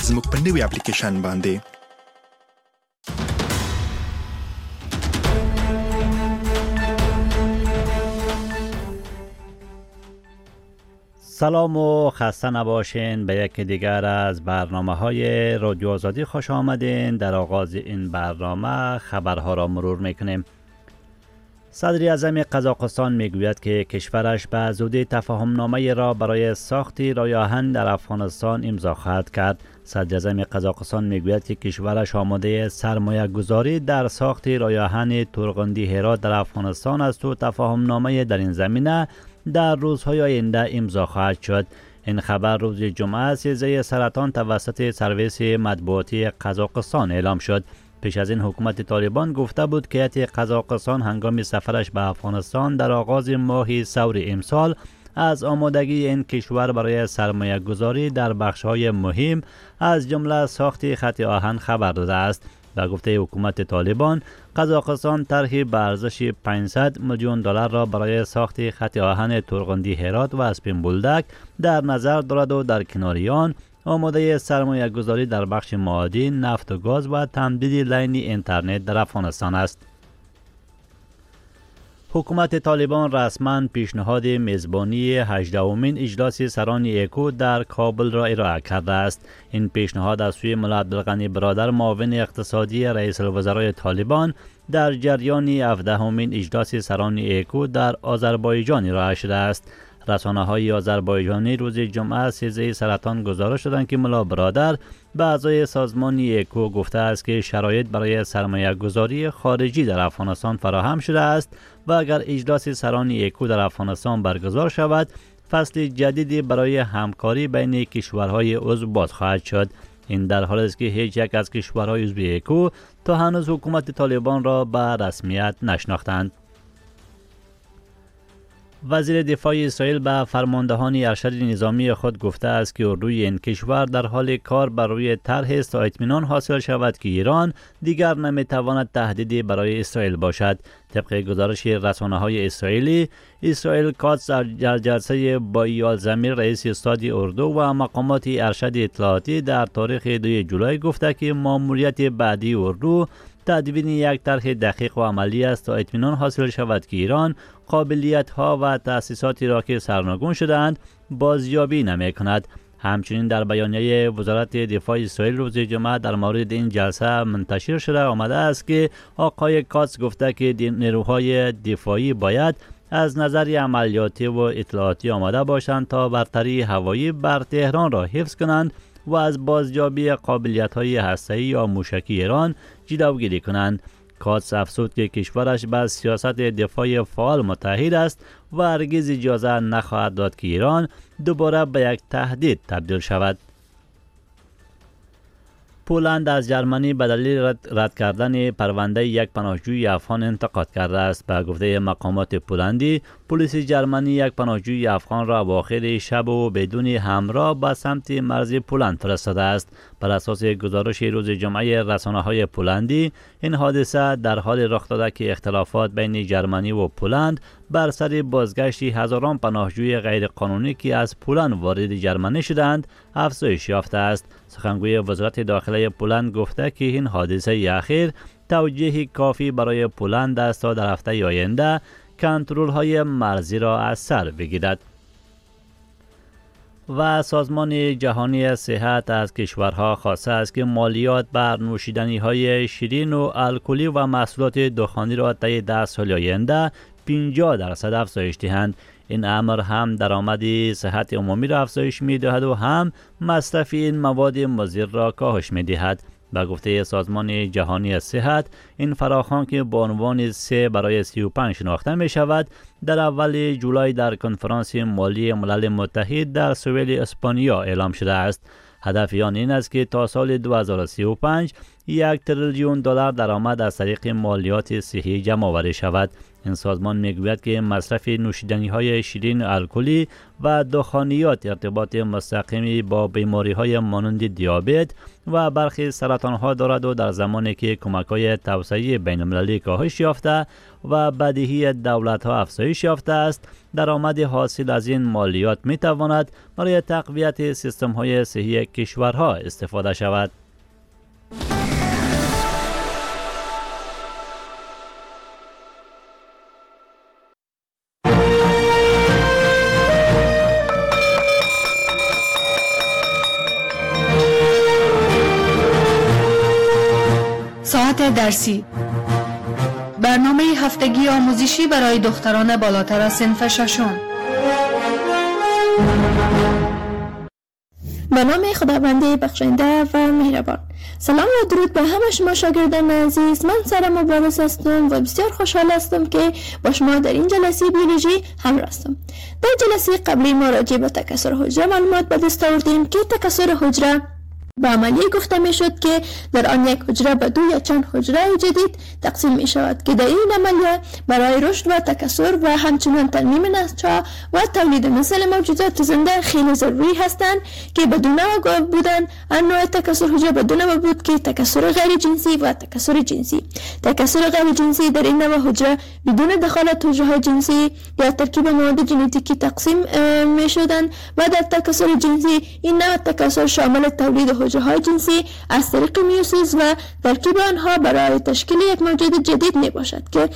زموږ په نوې اپلیکیشن باندې. سلام و خسته نباشین. به یکی دیگر از برنامه‌های رادیو آزادی خوش آمدین. در آغاز این برنامه خبرها را مرور میکنیم. صدر اعظم قزاقستان میگوید که کشورش به زودی تفاهم‌نامه را برای ساخت راه آهن در افغانستان امضا خواهد کرد. صدر اعظم قزاقستان میگوید که کشورش آماده سرمایه گذاری در ساخت راه آهن تورغندی هرات در افغانستان است و تفاهم‌نامه در این زمینه در روزهای آینده امضا خواهد شد. این خبر روز جمعه 13 سرطان توسط سرویس مطبوعاتی قزاقستان اعلام شد. پیش از این حکومت طالبان گفته بود که هیئت قزاقستان هنگام سفرش به افغانستان در آغاز ماه ثور امسال از آمادگی این کشور برای سرمایه گذاری در بخش‌های مهم از جمله ساخت خط آهن خبر داده است. به گفته حکومت طالبان، قزاقستان طرحی به ارزش 500 میلیون دلار را برای ساخت خط آهن تورغندی هرات و اسپین بولدک در نظر دارد و در کنار آن آماده سرمایه گذاری در بخش معادن، نفت و گاز و تمدید لین اینترنت در افغانستان است. حکومت طالبان رسما پیشنهاد میزبانی 18مین اجلاس سران ایکو در کابل را ارائه کرده است. این پیشنهاد از سوی ملا عبدالغنی برادر، معاون اقتصادی رئیس الوزرای طالبان، در جریان 17مین اجلاس سران ایکو در آذربایجان ارائه شده است. رسانه‌های آذربایجانی روز جمعه 13 سرطان گزارش دادند که ملا برادر به اعضای سازمان ایکو گفته است که شرایط برای سرمایه گذاری خارجی در افغانستان فراهم شده است و اگر اجلاس سران ایکو در افغانستان برگزار شود، فصل جدیدی برای همکاری بین کشورهای عضو باز خواهد شد. این در حالی است که هیچ یک از کشورهای عضو ایکو تا هنوز حکومت طالبان را به رسمیت نشناختند. وزیر دفاع اسرائیل به فرماندهان ارشد نظامی خود گفته است که اردوی این کشور در حال کار بر روی طرح است تا اطمینان حاصل شود که ایران دیگر نمیتواند تهدیدی برای اسرائیل باشد. طبق گزارش رسانه‌های اسرائیلی، اسرائیل کاتس در جلسه با ایال زمیر رئیس استاد اردو و مقامات ارشد اطلاعاتی در تاریخ 2 جولای گفته که ماموریت بعدی اردو تدوین یک طرح دقیق و عملی است تا اطمینان حاصل شود که ایران قابلیت ها و تأسیساتی را که سرنگون شدند بازیابی نمی کند. همچنین در بیانیه وزارت دفاع اسرائیل روز جمعه در مورد این جلسه منتشر شده آمده است که آقای کاتس گفته که نیروهای دفاعی باید از نظر عملیاتی و اطلاعاتی آماده باشند تا برتری هوایی بر تهران را حفظ کنند و از بازیابی قابلیت‌های هسته‌ای یا موشکی ایران جلوگیری کنند. کاتس افزود که کشورش به سیاست دفاع فعال متحد است و هرگز اجازه نخواهد داد که ایران دوباره به یک تهدید تبدیل شود. پولند از جرمنی به دلیل رد کردن پرونده یک پناهجوی افغان انتقاد کرده است. به گفته مقامات پولندی، پلیس جرمنی یک پناهجوی افغان را اواخر شب و بدون همراه به سمت مرز پولند فرستاده است. بر اساس گزارش روز جمعه رسانه‌های پولندی، این حادثه در حال رخ داده که اختلافات بین جرمنی و پولند بر سر بازگشت هزاران پناهجوی غیرقانونی که از پولند وارد جرمنی شدند افزایش یافته است. سخنگوی وزارت داخله پولند گفته که این حادثه اخیر توجیه کافی برای پولند است تا در هفته آینده کنترل‌های مرزی را از سر بگیرد. و سازمان جهانی صحت از کشورها خواسته است که مالیات بر نوشیدنی‌های شیرین و الکلی و محصولات دخانی را طی 10 سال آینده 50% افزایش دهند. این امر هم درآمد صحت عمومی را افزایش می‌دهد و هم مصرف این مواد مضر را کاهش می‌دهد. به گفته سازمان جهانی صحت، این فراخوان که با عنوان 3 برای 35 شناخته می شود، در اول جولای در کنفرانس مالی ملل متحد در سوئیل اسپانیا اعلام شده است. هدف آن این است که تا سال 2035 1 تریلیون دلار درآمد از طریق مالیات صحی جمع آوری شود. این سازمان میگوید که مصرف نوشیدنی‌های شیرین الکلی و دخانیات ارتباط مستقیمی با بیماری‌های مانند دیابت و برخی سرطان‌ها دارد و در زمانی که کمک‌های توسعه بین‌المللی کاهش یافته و بدهی دولت‌ها افزایش یافته است، درآمد حاصل از این مالیات می‌تواند برای تقویت سیستم‌های صحی کشورها استفاده شود. ساعت درسی، برنامه هفتگی آموزشی برای دختران بالاتر از صنف ششم. به نام خداوند بخشنده و مهربان. سلام و درود به همه شما شاگردان عزیز. من سارا مبارز هستم و بسیار خوشحال هستم که با شما در این جلسه بیولوژی همراه هستم. در جلسه قبلی ما راجع به تکثر حجره معلومات به دست آوردیم که تکثر حجره به عملیه گفته می شد که در آن یک حجره به 2 یا چند حجره جدید تقسیم می شود که در این عملیه برای رشد و تکثر و همچنین ترمیم نسل‌ها و تولید نسل موجودات زنده خیلی ضروری هستند که بدون نوع بودن انواع تکثر حجره بدون نوع بود که تکثر غیر جنسی و تکثر جنسی. تکثر غیر جنسی در این نوع حجره بدون دخالت حجره جنسی یا ترکیب مواد ژنتیکی تقسیم می شدند و در تکثر جنسی این نوع تکثر شامل تولید حجره جنسی از طریق میوسیس و ترکیب آنها برای تشکیل یک موجود جدید می باشد که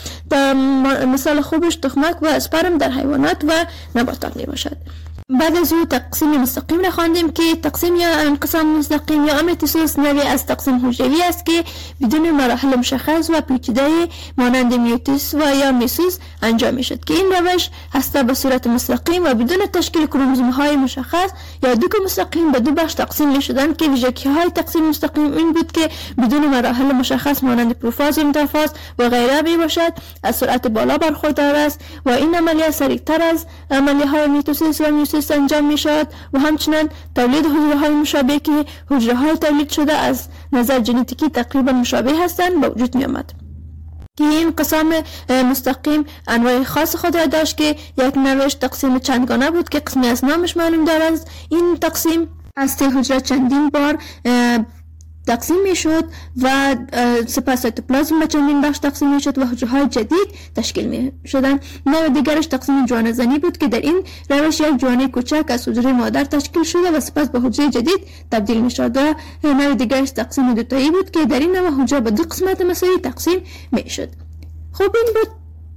مثال خوبش تخمک و اسپرم در حیوانات و نباتات می باشد. بعد از او تقسیم مستقیم را خواندیم که تقسیم یا انقسام مستقیم یا میتوسیس نوعی از تقسیم حجروی است که بدون مراحل مشخص و پیچیده مانند میوسیس و یا میسیس انجام می شد که این روش هسته به صورت مستقیم و بدون تشکیل کروموزوم های مشخص یا دو مستقیم به 2 بخش تقسیم می شدند که ویژگی های تقسیم مستقیم این بود که بدون مراحل مشخص مانند پروفاز و متافاز و غیره می باشد، از سرعت بالا برخوردار است و این عملیه سریعتر از عملیه های میتوسیس و میوسیس انجام می شود و همچنین تولید حجره های مشابه که حجره های تولید شده از نظر ژنتیکی تقریبا مشابه هستند به وجود می آمد. که این انقسام مستقیم انواع خاص خود را داشت که یک نوعش تقسیم چندگانه بود که قسمی از نامش معلوم دارد. این تقسیم از حجره چندین بار تقسیم می شد و سپس سایتوپلازم به چندین بخش تقسیم می شد و حجره های جدید تشکیل می شدن. نوع دیگرش تقسیم جوانه زنی بود که در این روش یک جوانه کوچک از حجره مادر تشکیل شده و سپس به حجره جدید تبدیل می شد. نوع دیگرش تقسیم دوتایی بود که در این نوع حجره به 2 قسمت مساوی تقسیم می شد. خب این بود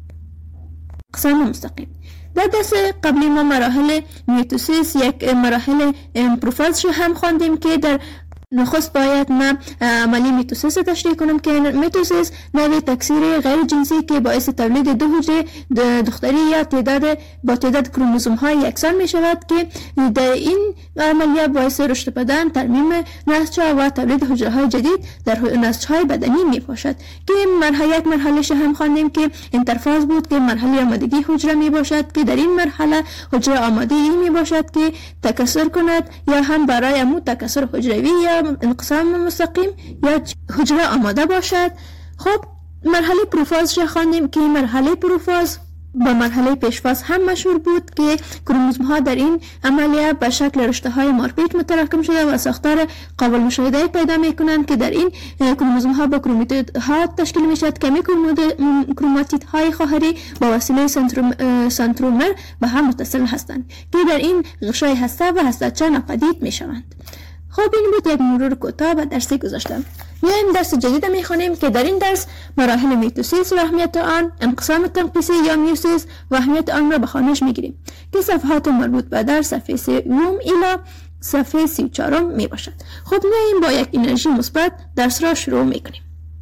اقسام مستقیم. در درس قبلی ما مراحل میتوسیس یک مراحل پروفاز هم خواندیم که در نخست باید من عملی میتوسیس تشریح کنم که میتوسیس نوع تکثیر غیر جنسی که باعث تولید 2 حجره دختری یا تعداد کروموزوم های یکسان می شود که در این عملیه باعث رشد بدن، ترمیم نسل‌ها و تولید حجره های جدید در نسل‌های بدنی می باشد که یک مرحله هم خواندیم که انترفاز بود که مرحله آمادگی حجره می باشد که در این مرحله حجره آماده می باشد که تکثر کند یا هم برای امو تکثر حجروی یا انقسام مستقیم یا حجره آماده باشد. خب مرحله پروفاز را خواندیم که مرحله پروفاز با مرحله پیشفاز هم مشهور بود که کروموزوم ها در این عملیه به شکل رشته های مارپیچ متراکم شده و ساختار قابل مشاهده پیدا می کنند که در این کروموزوم ها با کروماتید ها تشکیل می شود که کروماتید های خواهری با وسیله سنترومر به هم متصل هستند که در این غشای هسته و هسته‌چه ناپدید می شوند. خب این بود یک مرور کوتاه به درسی گذاشتم. میایم درس جدید میخونیم که در این درس مراحل میتوسیس و اهمیت آن، انقسام تنقیصی یا میوسیس و اهمیت آن را به خوانش میگیریم که صفحات مربوط به در صفحه 3 الی صفحه 34 می باشد. خب میایم با یک انرژی مثبت درس را شروع میکنیم.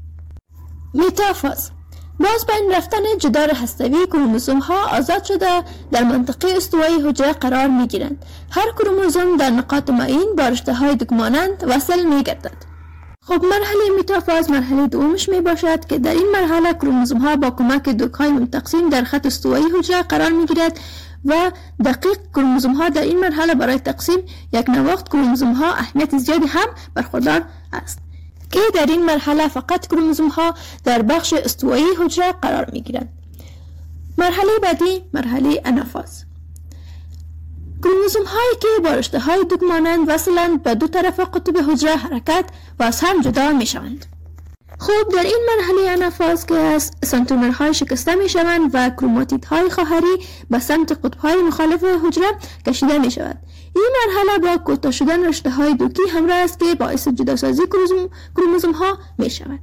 میتافاز باز بین رفتن جدار هسته‌ای کروموزوم ها آزاد شده در منطقه استوایی حجره قرار می گیرند. هر کروموزوم در نقاط معین با رشته های دکمانند وصل می گردد. خب مرحله میتافاز مرحله دومش می باشد که در این مرحله کروموزوم ها با کمک دوک‌های منتقسیم در خط استوایی حجره قرار می گیرد و دقیق کروموزوم ها در این مرحله برای تقسیم یک نواخت کروموزوم ها اهمیت زیادی هم برخوردار است که در این مرحله فقط کروموزوم ها در بخش استوایی حجره قرار می گیرند. مرحله بعدی مرحله انافاز. کروموزوم هایی که با رشته های دوگ مانند وصلند به دو طرف قطب حجره حرکت و از هم جدا می شوند. خب در این مرحله انافاز که از سنترومرهای شکسته می شوند و کروماتیدهای خواهری به سمت قطبهای مخالف حجره کشیده می شود. این مرحله با کوتاه شدن رشته های دوکی همراه است که باعث جداسازی کروموزوم ها می شود.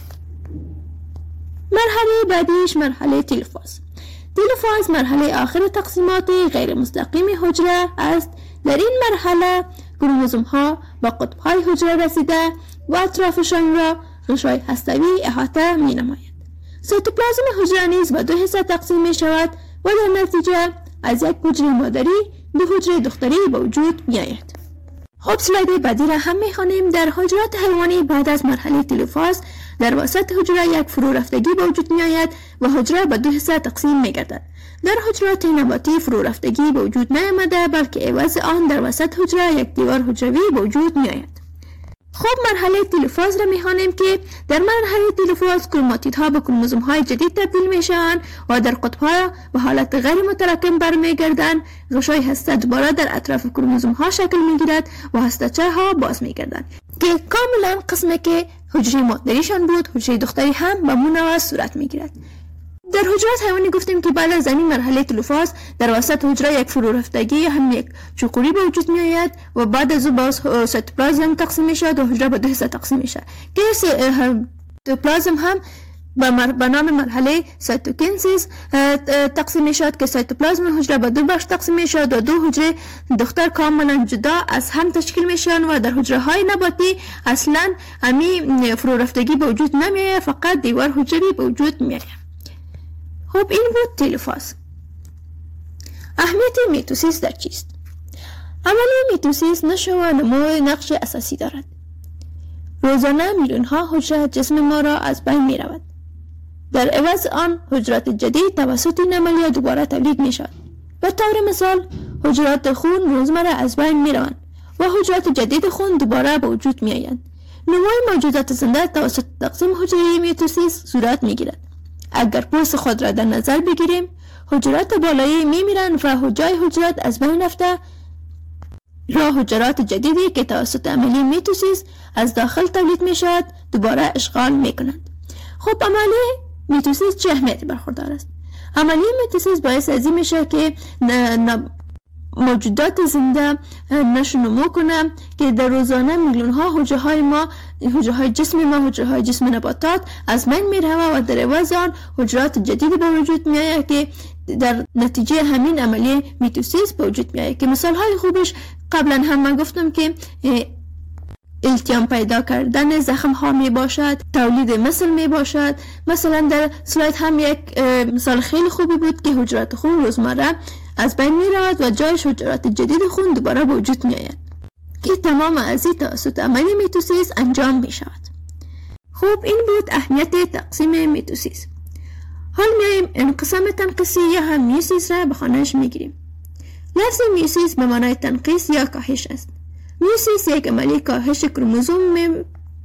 مرحله بعدیش مرحله تلوفاز. تلوفاز مرحله آخر تقسیمات غیر مستقیم حجره است. در این مرحله کروموزوم ها با قطبهای حجره رسیده و اطرافشان را غشای هستوی احاطه می نماید. سایتوپلازم حجره نیز به 2 حصه تقسیم می شود و در نتیجه از یک حجره مادری 2 حجره دختری به وجود می آید. خب سلاید بعدی را هم می خوانیم. در حجرات حیوانی بعد از مرحله تلوفاز در وسط حجره یک فرو رفتگی به وجود می آید و حجره به 2 حصه تقسیم می گردد. در حجرات نباتی فرو رفتگی به وجود نیامده بلکه عوض آن در وسط حجره یک دیوار حجروی به وجود می آید. خب مرحله تلوفاز را می‌خوانیم که در مرحله تلوفاز کروماتیدها به کروموزوم‌های جدید تبدیل می‌شوند و در قطب‌ها به حالت غیر متراکم برمیگردند. غشای هسته دوباره در اطراف کروموزوم‌ها شکل می‌گیرد و هسته‌چه‌ها باز می‌گردند که کاملا قسمی که حجره مادریشان بود حجره دختری هم به منوع صورت می‌گیرد. در حجرات حیوانی گفتیم که بعد از این مرحله تلوفاز در وسط حجره یک فرو رفتگی هم یک چوقوری به وجود می آید و بعد از او باز سایتوپلازم تقسیم می شود و حجره به 2 حصه تقسیم می شود که سایتوپلازم هم به نام مرحله سایتوکینسیس تقسیم می شود که سایتوپلازم حجره به 2 بخش تقسیم می شود و 2 حجره دختر کاملا جدا از هم تشکیل می شوند و در حجره های نباتی اصلا همی فرو رفتگی به وجود نمی آید، فقط دیوار حجروی به وجود می آید. خب این بود تلوفاز. اهمیت میتوسیس در چیست؟ عملی میتوسیس نشو و نمو نقش اساسی دارد. روزانه میلیون ها حجره جسم ما را از بین می رود. در عوض آن حجرات جدید توسط این عملیه دوباره تولید می شود. به طور مثال حجرات خون روزمره از بین می روند و حجرات جدید خون دوباره به وجود می آیند. نمو موجودات زنده توسط تقسیم حجره میتوسیس صورت می گیرد. اگر پوست خود را در نظر بگیریم حجرات بالایی می میرند و جای حجرات از بین رفته را حجرات جدیدی که توسط عملیه میتوسیس از داخل تولید می شود دوباره اشغال می کنند. خب عملیه میتوسیس چه اهمیتی برخوردار است؟ عملیه میتوسیس باعث از این می شود که موجودات زنده نشو نمو کنه که در روزانه میلیون ها حجره های ما، حجره های جسم ما، حجره های جسم نباتات از بین میره و در عوض آن حجرات جدیدی به وجود میآید که در نتیجه همین عملیه میتوسیس به وجود میآید که مثال های خوبش قبلا هم من گفتم که التیام پیدا کردن زخم ها می باشد، تولید مثل می باشد. مثلا در سلاید هم یک مثال خیلی خوبی بود که حجرات خون روزمره از بین می رود و جایش حجرات جدید خون دوباره به وجود می آید که تمام ازی توسط عملیه میتوسیس انجام می شود. خوب این بود اهمیت تقسیم میتوسیس. حال میایم انقسام تنقیسی یا هم میوسیس را به خانه‌اش میگیریم. لفظ میوسیس به معنای تنقیس یا کاهش است. میوسیس یک عملی کاهش کروموزوم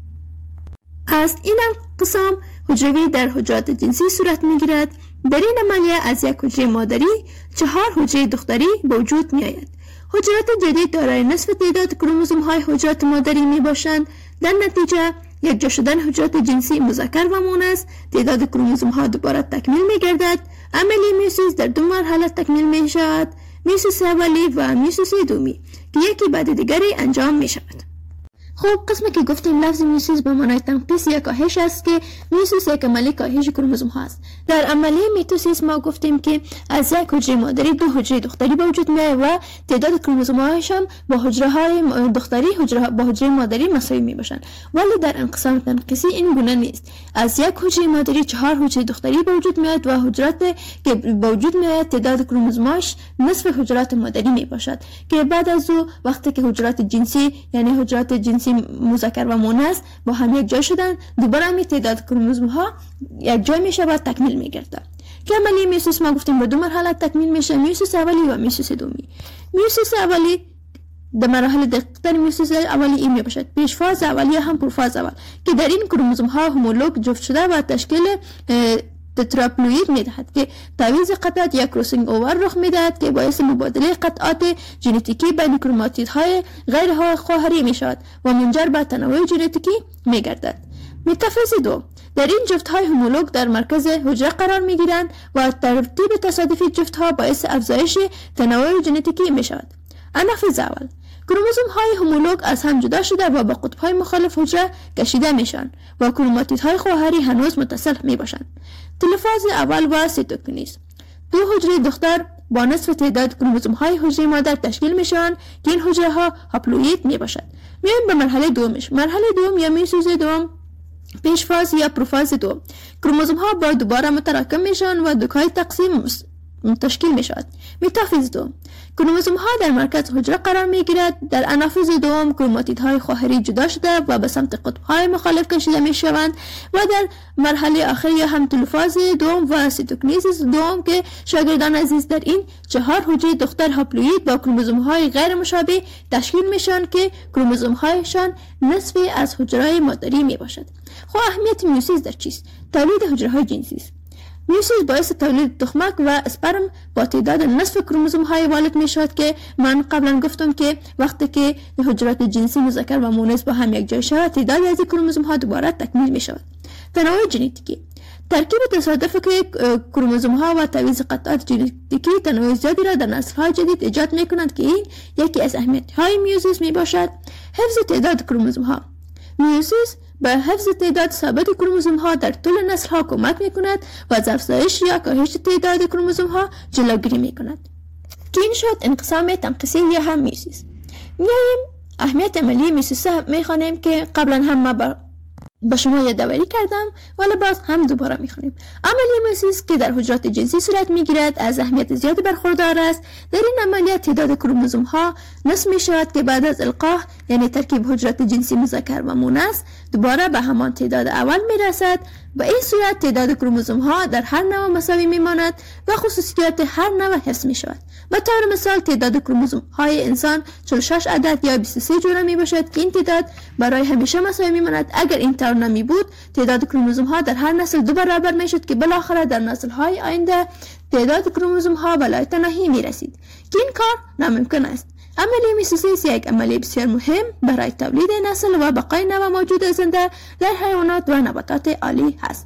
است. این انقسام حجروی در حجرات جنسی صورت میگیرد. در این عملیه از یک حجره مادری 4 حجره دختری به وجود می آید. حجرات جدید دارای نصف تعداد کروموزوم های حجرات مادری می باشند. در نتیجه یک جا شدن حجرات جنسی مذکر و مؤنث تعداد کروموزوم ها دوباره تکمیل می گردد. عملیه میوسیس در 2 مرحله تکمیل می شود: میوسیس اولی و میوسیس دومی که یکی بعد دیگری انجام می شود. خب قسمی که گفتیم لفظ میوسیس به معنای تنقیس یا کاهش است که میوسیس یک عملی کاهش کروموزوم ها است. در عملیه میتوسیس ما گفتیم که از یک حجره مادری 2 حجره دختری به وجود میاد و تعداد کروموزوم هایشان با حجره های دختری با حجره مادری مساوی می باشند. ولی در انقسام تنقیسی این گونه نیست. از یک حجره مادری 4 حجره دختری به وجود میاد و حجرات که به وجود میاد تعداد کروموزوماش نصف حجرات مادری می باشد که بعد از او وقتی که حجرات جنسی یعنی حجرات جنسی مذکر و مؤنث با هم یک جای شدن دوباره می تعداد کروموزوم ها یک جای می شود تکمیل می گرده که عملیه میوسیس ما گفتیم به 2 مرحله تکمیل میشه: میوسیس اولی و میوسیس دومی. میوسیس اولی در مراحل دقیق‌تر میوسیس اولی این میباشد: پیش فاز اولیه هم پروفاز اول، که در این کروموزوم ها هومولوگ جفت شده و تشکیل تتراپلوید میدهد که تعویض قطعات یا کروسینگ اوور رخ میدهد که باعث مبادله قطعات ژنتیکی بین کروماتیدهای غیر خواهری میشود و منجر به تنوع ژنتیکی میگردد. متافیز دو: در این جفت های هومولوگ در مرکز حجره قرار می گیرند و ترتیب تصادفی جفت ها باعث افزایش تنوع ژنتیکی می شود. انافیز اول: کروموزوم های هومولوگ از هم جدا شده و به قطب های مخالف حجره کشیده می شوند و کروماتیدهای خواهری هنوز متصل می باشند. تلفاز اول و سیتوکینیز: دو حجره دختر با نصف تعداد کروموزوم های حجره مادر تشکیل می شوند که این حجره ها هاپلوئید می باشد. میایم به مرحله دومش. مرحله دوم یا میوسیس دوم، پیش فاز یا پروفاز دو: کروموزوم ها با دوباره متراکم میشن و دوکای تقسیم تشکیل می شود. متافیز دو: کروموزوم ها در مرکز حجره قرار می گیرد. در انافیز دوم کروماتیدهای خواهری جدا شده و به سمت قطب های مخالف کشیده می شوند و در مرحله آخری هم تلفاز دوم و سیتوکینیز دوم که شاگردان عزیز در این 4 حجره دختر هاپلوئید با کروموزوم های غیر مشابه تشکیل می شوند که کروموزوم هایشان نصفی از حجره مادری می باشد. خب اهمیت میوسیس در چیست؟ تولید حجره های جنسی است. میوسیس باعث تولید تخمک و اسپرم با تعداد نصف کروموزوم های والد می شود که من قبلا گفتم که وقتی که حجرات جنسی مذکر و مؤنث با هم یک جای شود تعداد از این کروموزوم ها دوباره تکمیل می شود. تنوع ژنتیکی: ترکیب تصادفی که کروموزوم ها و تعویض قطعات ژنتیکی تنوع زیادی را در نسل های جدید ایجاد می کنند که این یکی از اهمیت های میوسیس می باشد. حفظ تعداد کروموزوم ها: میوسیس به حفظ تعداد ثابت کروموزوم ها در طول نسل ها کمک می کند و از افزایش یا کاهش تعداد کروموزوم ها جلوگیری می کند. که این شد انقسام تنقیصی یا هم میوسیس. میاییم اهمیت عملی میوسیس می خوانیم که قبلا هم ما با شما یادآوری کردم ولی باز هم دوباره میخونیم. عملیه میوسیس که در حجرات جنسی صورت میگیرد از اهمیت زیادی برخوردار است. در این عملیات تعداد کروموزوم ها نصف می شود که بعد از القاح یعنی ترکیب حجرات جنسی مذکر و مؤنث دوباره به همان تعداد اول میرسد. به این صورت تعداد کروموزوم ها در هر نوع مساوی میماند و خصوصیات هر نوع حفظ می شود. به طور مثال تعداد کروموزوم های انسان 46 عدد یا 23 جوره می باشد که این تعداد برای همیشه مساوی میماند. اگر این طور نمی بود تعداد کروموزوم ها در هر نسل 2 برابر می شد که بالاخره در نسل های آینده تعداد کروموزوم ها به لایتناهی می رسید که این کار ناممکن است. عملیه میوسیس یک عملیه بسیار مهم برای تولید نسل و بقای نوع موجود زنده در حیوانات و نباتات عالی هست.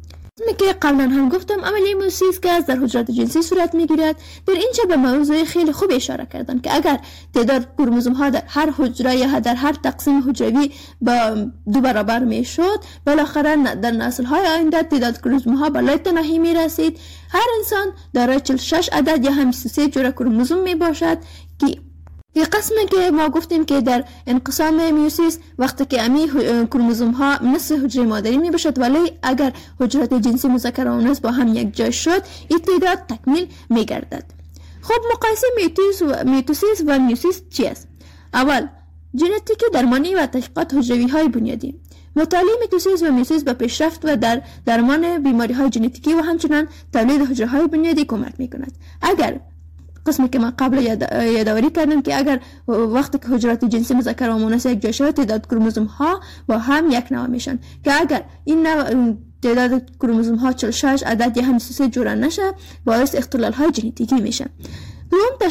که قبلا هم گفتم عملیه میوسیس که از در حجرات جنسی صورت میگیرد. در اینجا به موضوع خیلی خوب اشاره کردم که اگر تعداد کروموزوم ها در هر حجره یا در هر تقسیم حجروی با 2 برابر میشد بالاخره در نسل های آینده تعداد کروموزوم ها به لایتناهی میرسید. هر انسان دارای 46 عدد یا هم 23 جوره کروموزوم می باشد که یه قسمی که ما گفتیم که در انقسام میوسیس وقتی که امی کروموزوم ها نصف حجره مادری می باشد ولی اگر حجرات جنسی مذکر و مؤنث با هم یک جای شد این تعداد تکمیل می گردد. خب مقایسه میتوسیس و میوسیس چی است؟ اول ژنتیک درمانی و تحقیقات حجروی های بنیادی. مطالعه میتوسیس و میوسیس به پیشرفت و در درمان بیماری های ژنتیکی و همچنین تولید حجره های بنیادی کمک می کند. اگر قسمی که من قبل یادآوری کردم که اگر وقتی که حجرات جنسی مذکر و مؤنث یک جای شود تعداد کروموزوم ها با هم یک نوع میشن که اگر این نوع تعداد کروموزوم ها 46 عدد یا هم 23 جوره نشه باعث اختلال های ژنتیکی میشن. دوم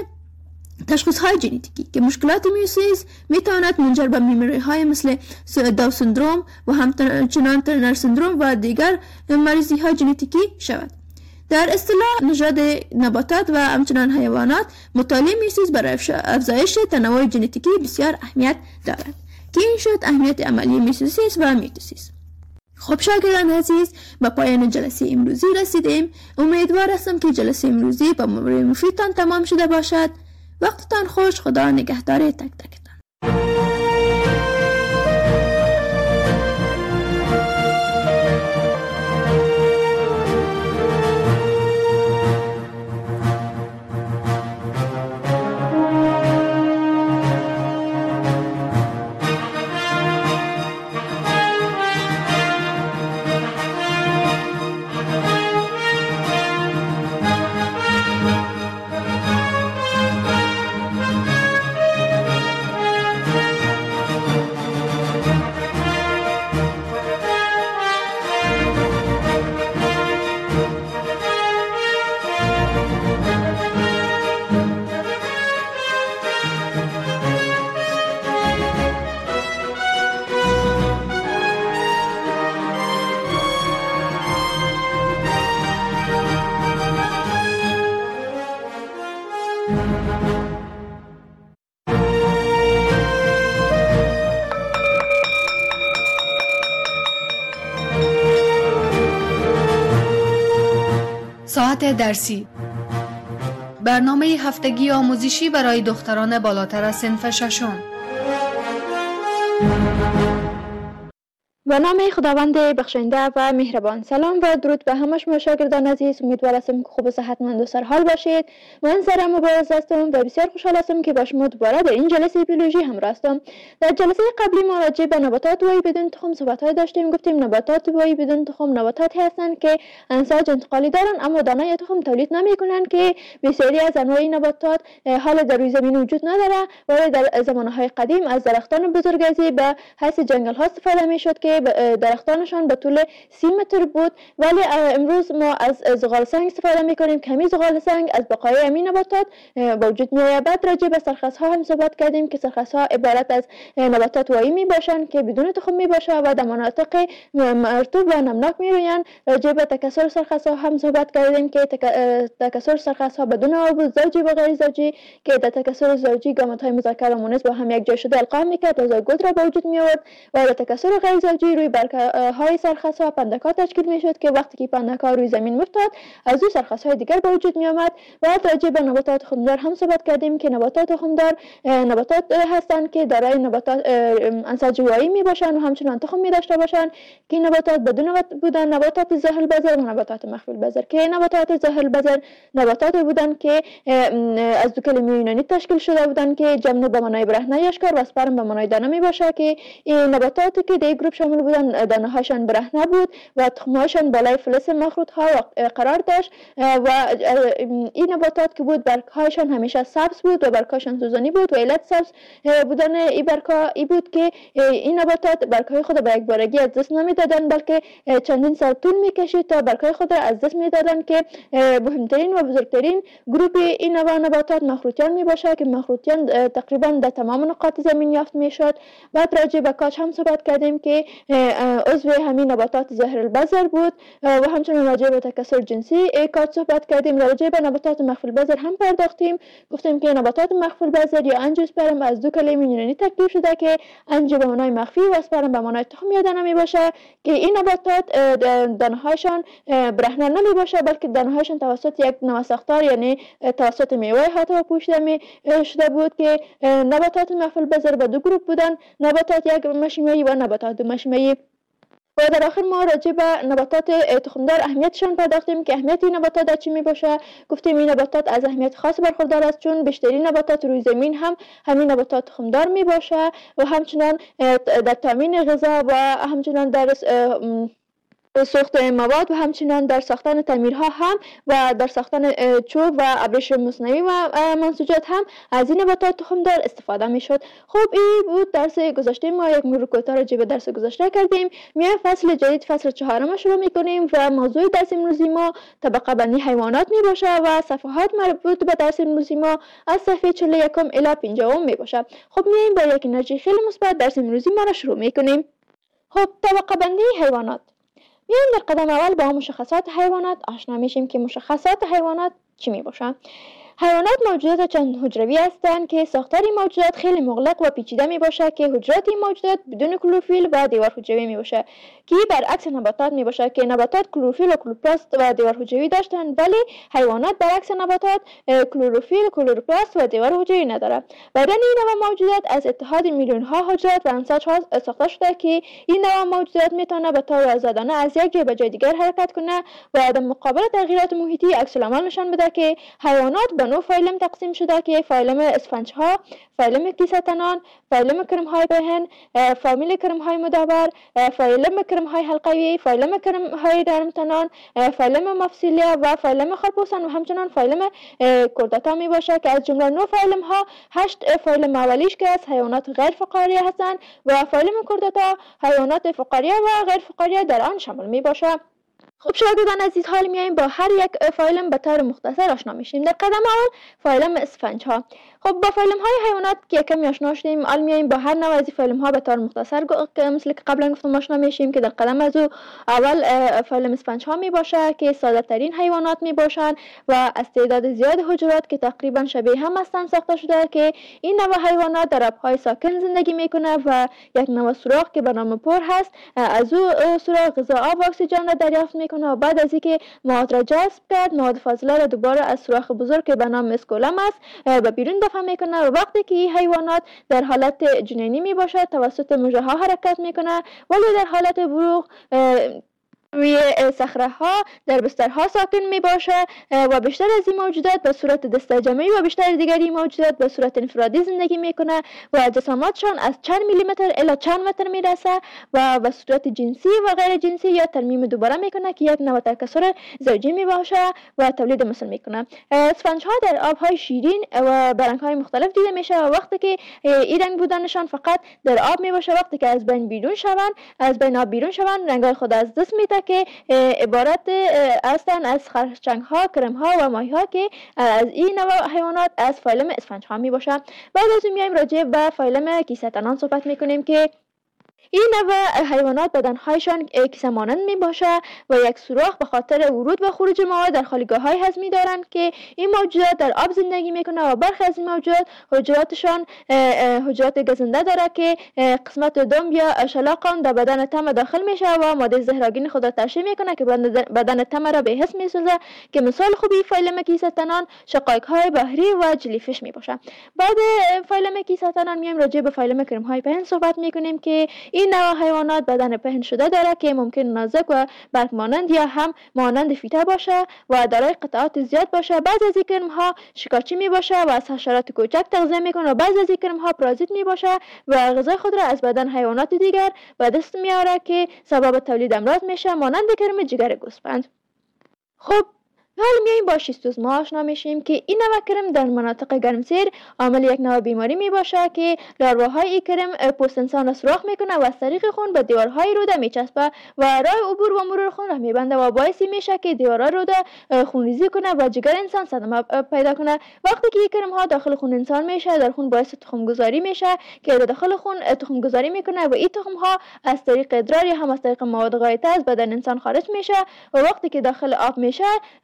تشخیص های ژنتیکی که مشکلات میوسیس میتواند منجر به بیماری های مثل داون سندروم و همچنان ترنر سندروم و دیگر مریضی های ژنتیکی شود. در اصطلاح نژاد نباتات و همچنان حیوانات مطالعه میوسیس برای افزایش تنوع ژنتیکی بسیار اهمیت دارد که این شد اهمیت عملی میوسیس و میتوسیس. خب شاگردان عزیز به پایان جلسه امروزی رسیدیم. امیدوار هستم که جلسه امروزی با مفیدتان تمام شده باشد. وقتتان خوش. خدا نگهدار تک تکتان. ساعت درسی، برنامه هفتگی آموزشی برای دختران بالاتر از صنف ششم. به نام خداوند بخشنده و مهربان. سلام و درود به همه شما شاگردان عزیز. امیدوار هستم که خوب و صحتمند و سرحال باشید. من سارا مبارز هستم و بسیار خوشحال هستم که با شما دوباره در این جلسه بیولوژی همراه هستم. در جلسه قبلی ما راجع به نباتات دوایی بدون تخم صحبت‌های داشتیم. گفتیم نباتات دوایی بدون تخم نباتاتی هستند که انساج انتقالی دارند اما دانه یا تخم تولید نمی‌کنند، که بسیاری از انواع نباتات حال در روی زمین وجود نداره، ولی در زمانهای قدیم از درختان بزرگسالی به حیث جنگل‌ها استفاده می‌شد که درختانشان به طول 30 متر بود. ولی امروز ما از زغال سنگ استفاده میکنیم. کمی زغال سنگ از بقایای همین نباتات به وجود میآید. بعد راجع به سرخس‌ها هم صحبت کردیم که سرخس‌ها عبارت از نباتات وایی می باشند که بدون تخم می باشند و در مناطق مرطوب و نمناک می رویند. راجع به تکثر سرخس‌ها هم صحبت کردیم که تکثر سرخس‌ها بدون آب زوجی و غیر زوجی، که در تکثر زوجی گامت‌های مذکر و مؤنث با هم یک جای شده القا میکرد و زایگوت را به وجود می آورد، و در تکثر غیر زوجی روی برگ‌های سرخس‌ها پندک‌ها تشکیل می‌شد که وقتی که پندک‌ها روی زمین می‌افتاد از او سرخس‌های دیگر به وجود می‌آمد. و راجع به نباتات خمدار هم صحبت کردیم که نباتات خمدار نباتات هستند که دارای نباتات انساج وایی می‌باشند و همچنین تخم می‌داشته باشند، که نباتات بدون بودن نباتات ظاهر البذر و نباتات مخفی البذر، که نباتات ظاهر البذر نباتات بودند که از دو کلمه یونانی تشکیل شده بودند که جمع به معنای برهنه یاشکار و اسپرم به معنای دانه می‌باشد، که این نباتاتی که در گروه شامل بودند دانه هاشان برهنه بود و تخمهاشان بالای فلز مخروط ها قرار داشت، و این نباتات که بود برگ هایشان همیشه سبز بود و برگ هاشان سوزانی بود. و علت سبز بودن این برگ ها ای بود که این نباتات برگ های خود به یک بارگی از دست نمیدادند، بلکه چندین سال طول میکشید تا برگ های خود از دست میدادند، که مهمترین و بزرگترین گروه این نوع نباتات مخروطیان میباشد که مخروطیان تقریبا در تمام نقاط زمین یافت میشد. بعد راجع به کاج هم صحبت کردیم که عضو همین نباتات ظاهر البذر بود و همچنین راجع به تکثر جنسی کاج صحبت کردیم. راجع به نباتات مخفی البذر هم پرداختیم. گفتیم که نباتات مخفی البذر یا انژیوسپرم از دو کلمه یونانی ترکیب شده که انژیو به معنای مخفی و اسپرم به معنای تخم یا دانه میباشه، که این نباتات دانه‌هایشان برهنه نمیباشه، بلکه دانه‌هایشان توسط یک نوساختار یعنی توسط میوه حتی پوشیده شده بود، که نباتات مخفی البذر به دو گروه بودن: نباتات یک مشیمه‌ای و نباتات دو مشیمه‌ای. و در آخر ما راجع به نباتات تخمدار اهمیتشان پرداختیم که اهمیت این نباتات در چی می باشه. گفتیم این نباتات از اهمیت خاص برخوردار است، چون بیشترین نباتات روی زمین هم همین نباتات تخمدار می باشه و همچنان در تامین غذا و همچنان در ساخت مواد و همچنین در ساختن تعمیرها هم و در ساختن چوب و ابریشم مصنوعی و منسوجات هم از این نباتات تخمدار استفاده می شد. خب این بود درس گذشته ما. یک مرور کوتاه راجع به درس گذشته کردیم. میایم فصل جدید، فصل 4 شروع می کنیم و موضوع درس امروزی ما طبقه بندی حیوانات می باشه و صفحات مربوط به درس امروزی ما از صفحه 41 الی 50 می باشه. خب میایم با یک انرژی خیلی مثبت درس امروزی ما را شروع می کنیم. خب طبقه بندی حیوانات. میایم در قدم اول با مشخصات حیوانات آشنا میشیم که مشخصات حیوانات چی می باشن. حیوانات موجودات چند حجروی هستند که ساختار این موجودات خیلی مغلق و پیچیده می باشد، که حجرات این موجودات بدون کلروفیل و دیوار حجروی می باشد، که برعکس نباتات می باشد که نباتات کلروفیل و کلوروپلاست و دیوار حجروی داشتند، ولی حیوانات برعکس نباتات کلروفیل، کلوروپلاست و دیوار حجروی ندارد. بدن این نوع موجودات از اتحاد میلیون ها حجرات و انساج ها ساخته شده که این نوع موجودات میتونه به طور آزادانه از یک جای به جای دیگر حرکت کنه و در مقابل تغییرات محیطی عکس العمل نشان بده، که حیوانات به نوع فایلم تقسیم شده که فایلم اسفنج ها، فایلم کیسه‌تنان، فایلم کرم‌های پهن، فامیل کرم‌های مدور، فایلم کرم‌های حلقوی، فایلم کرم‌های نرم‌تنان، فایلم مفصلیه و فایلم خرپوستان و همچنین فایلم کردتا می باشه، که از جمله 9 فایلم ها 8 فایلم اولیش که از حیوانات غیر فقاریه هستند و فایلم کردتا حیوانات فقاریه و غیر فقاریه در آن شامل می باشه. خب شاگردان عزیز، حال میایم با هر یک فایلم به طور مختصر آشنا میشیم. در قدم اول فایلم اسفنج ها. خب با فایلم های حیوانات که کمی آشنا شدیم، حال میایم با هر نوع از فایلم ها به طور مختصر مثل که قبلا گفتم آشنا میشیم، که در قدم از اول فایلم اسفنج ها می باشه که ساده ترین حیوانات می باشند و از تعداد زیاد حجرات که تقریبا شبیه هم هستند ساخته شده، که این نوع حیوانات در آبهای ساکن زندگی میکنه و یک نوع سوراخ که به نام پر هست از او سوراخ غذا، آب و اکسیژن را دریافت میکنه و بعد از اینکه مواد را جذب کرد مواد فاضله را دوباره از سوراخ بزرگ که به نام مسکولم است به بیرون دفع میکنه و وقتی که این حیوانات در حالت جنینی می باشد توسط مژه ها حرکت میکنه ولی در حالت بلوغ روی صخره ها در بسترها ساکن می باشه و بیشتر از این موجودات به صورت دسته‌جمعی و بیشتر دیگری موجودات به صورت انفرادی زندگی میکنه و جسامتشان از چند میلیمتر الی چند متر میرسه و به صورت جنسی و غیر جنسی یا ترمیم دوباره میکنه که یک نوع تکثر زوجی می باشه و تولید مثل میکنه. اسفنج ها در آب های شیرین و برنگ های مختلف دیده میشه و وقتی که این رنگ بودنشان فقط در آب می باشه وقتی که از بین آب بیرون شوند رنگ خود از دست میده که عبارت هستند از خرچنگ ها، کرم ها و ماهی ها که از این نوع حیوانات از فایلم اسفنج ها می باشند. بعد از این میایم راجع به فایلم کیسه تنان صحبت میکنیم که این نوع حیوانات بدنهایشان کیسه مانند می باشه و یک سوراخ به خاطر ورود و خروج مواد در خالیگاه های هضمی دارند که این موجودات در آب زندگی میکنه و برخی از این موجودات حجراتشان حجرات گزنده داره که قسمت دم یا شلاق در بدن تم داخل میشه و ماده زهرآگین خود را ترشح میکنه که بدن تم را به حس میسازه که مثال خوبی فایلم کیسه تنان شقایق های بحری و جلیفیش می باشه. بعد فایلم کیسه تنان میایم راجع به فایلم کرم های پهن صحبت میکنیم که این نوع حیوانات بدن پهن شده داره که ممکن نازک و برگ مانند یا هم مانند فیته باشه و دارای قطعات زیاد باشه. بعضی از این کرم ها شکارچی می باشه و از حشرات کوچک تغذیه میکنه و بعضی از این کرم ها پارازیت می باشه و غذای خود را از بدن حیوانات دیگر به دست میاره که سبب تولید امراض میشه مانند کرم جگر گوسفند. خب حالا میایم با شیستوزما آشنا میشیم که این نوع کرم در مناطق گرمسیر عامل یک نوع بیماری می باشه که لاروهای این کرم پوست انسان را سوراخ میکنه و از طریق خون به دیوارهای روده میچسبه و راه عبور و مرور خون را میبنده و باعث میشه که دیوارهای روده خونریزی کنه و جگر انسان صدمه پیدا کنه. وقتی که این کرم ها داخل خون انسان میشه در خون باعث تخم گذاری میشه که داخل خون تخم گذاری میکنه و این تخم ها از طریق ادرار یا هم از طریق مواد غایطه از بدن انسان خارج میشه و وقتی که داخل آب میشه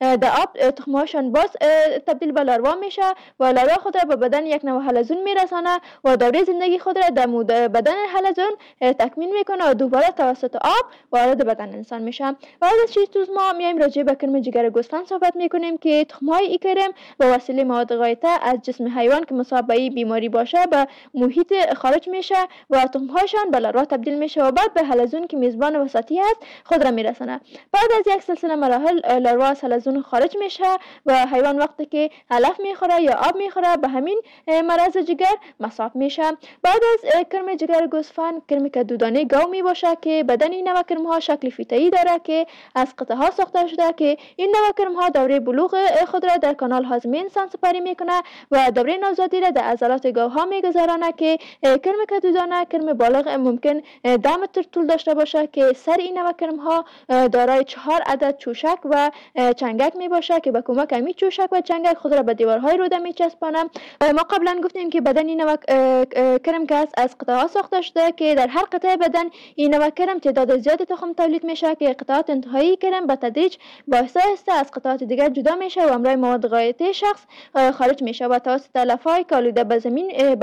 آب تخمهاشان باز تبدیل به لاروا میشه و لاروا خود را به بدن یک نوع حلزون میرسانه و دوره زندگی خود را در بدن حلزون تکمیل میکنه و دوباره توسط آب وارد بدن انسان میشه. بعد از شیستوزما میایم راجع به کرم جگر گوسفند صحبت میکنیم که تخمهای این کرم به وسیله مواد غایطه از جسم حیوان که مصاب به بیماری باشه به محیط خارج میشه و تخمهاشان به لاروا تبدیل میشه و بعد به حلزون که میزبان وسطی است خود را میرسانه. بعد از یک سلسله مراحل لاروا از حلزون خارج میشه و حیوان وقتی که علف میخوره یا آب میخوره به همین مرض جگر مصاب میشه. بعد از کرم جگر گوسفند کرم کدودانه گاو میباشه که بدن این نوع کرم ها شکل فیته‌ای داره که از قطعه ها ساخته شده که این نوع کرم ها دوره بلوغ خود را در کانال هاضمه انسان سپری میکنه و دوره نوزادی را در عضلات گاو ها میگذرانه که کرم کدودانه کرم بالغ ممکن 10 متر طول داشته باشه که سر این نوع کرم ها دارای 4 عدد چوشک و چنگک میباشه که به کمک همین چوشک و چنگک خود را به دیوارهای روده میچسبانه. ما قبلا گفتیم که بدن این نوع کرم که از قطعه ها ساخته شده که در هر قطعه بدن این نوع کرم تعداد زیادی تخم تولید میشه که قطعات انتهایی کرم به تدریج با آهسته از قطعات دیگر جدا میشه و امرای مواد غایطه شخص خارج میشه و توسط علف‌های که آلوده به زمین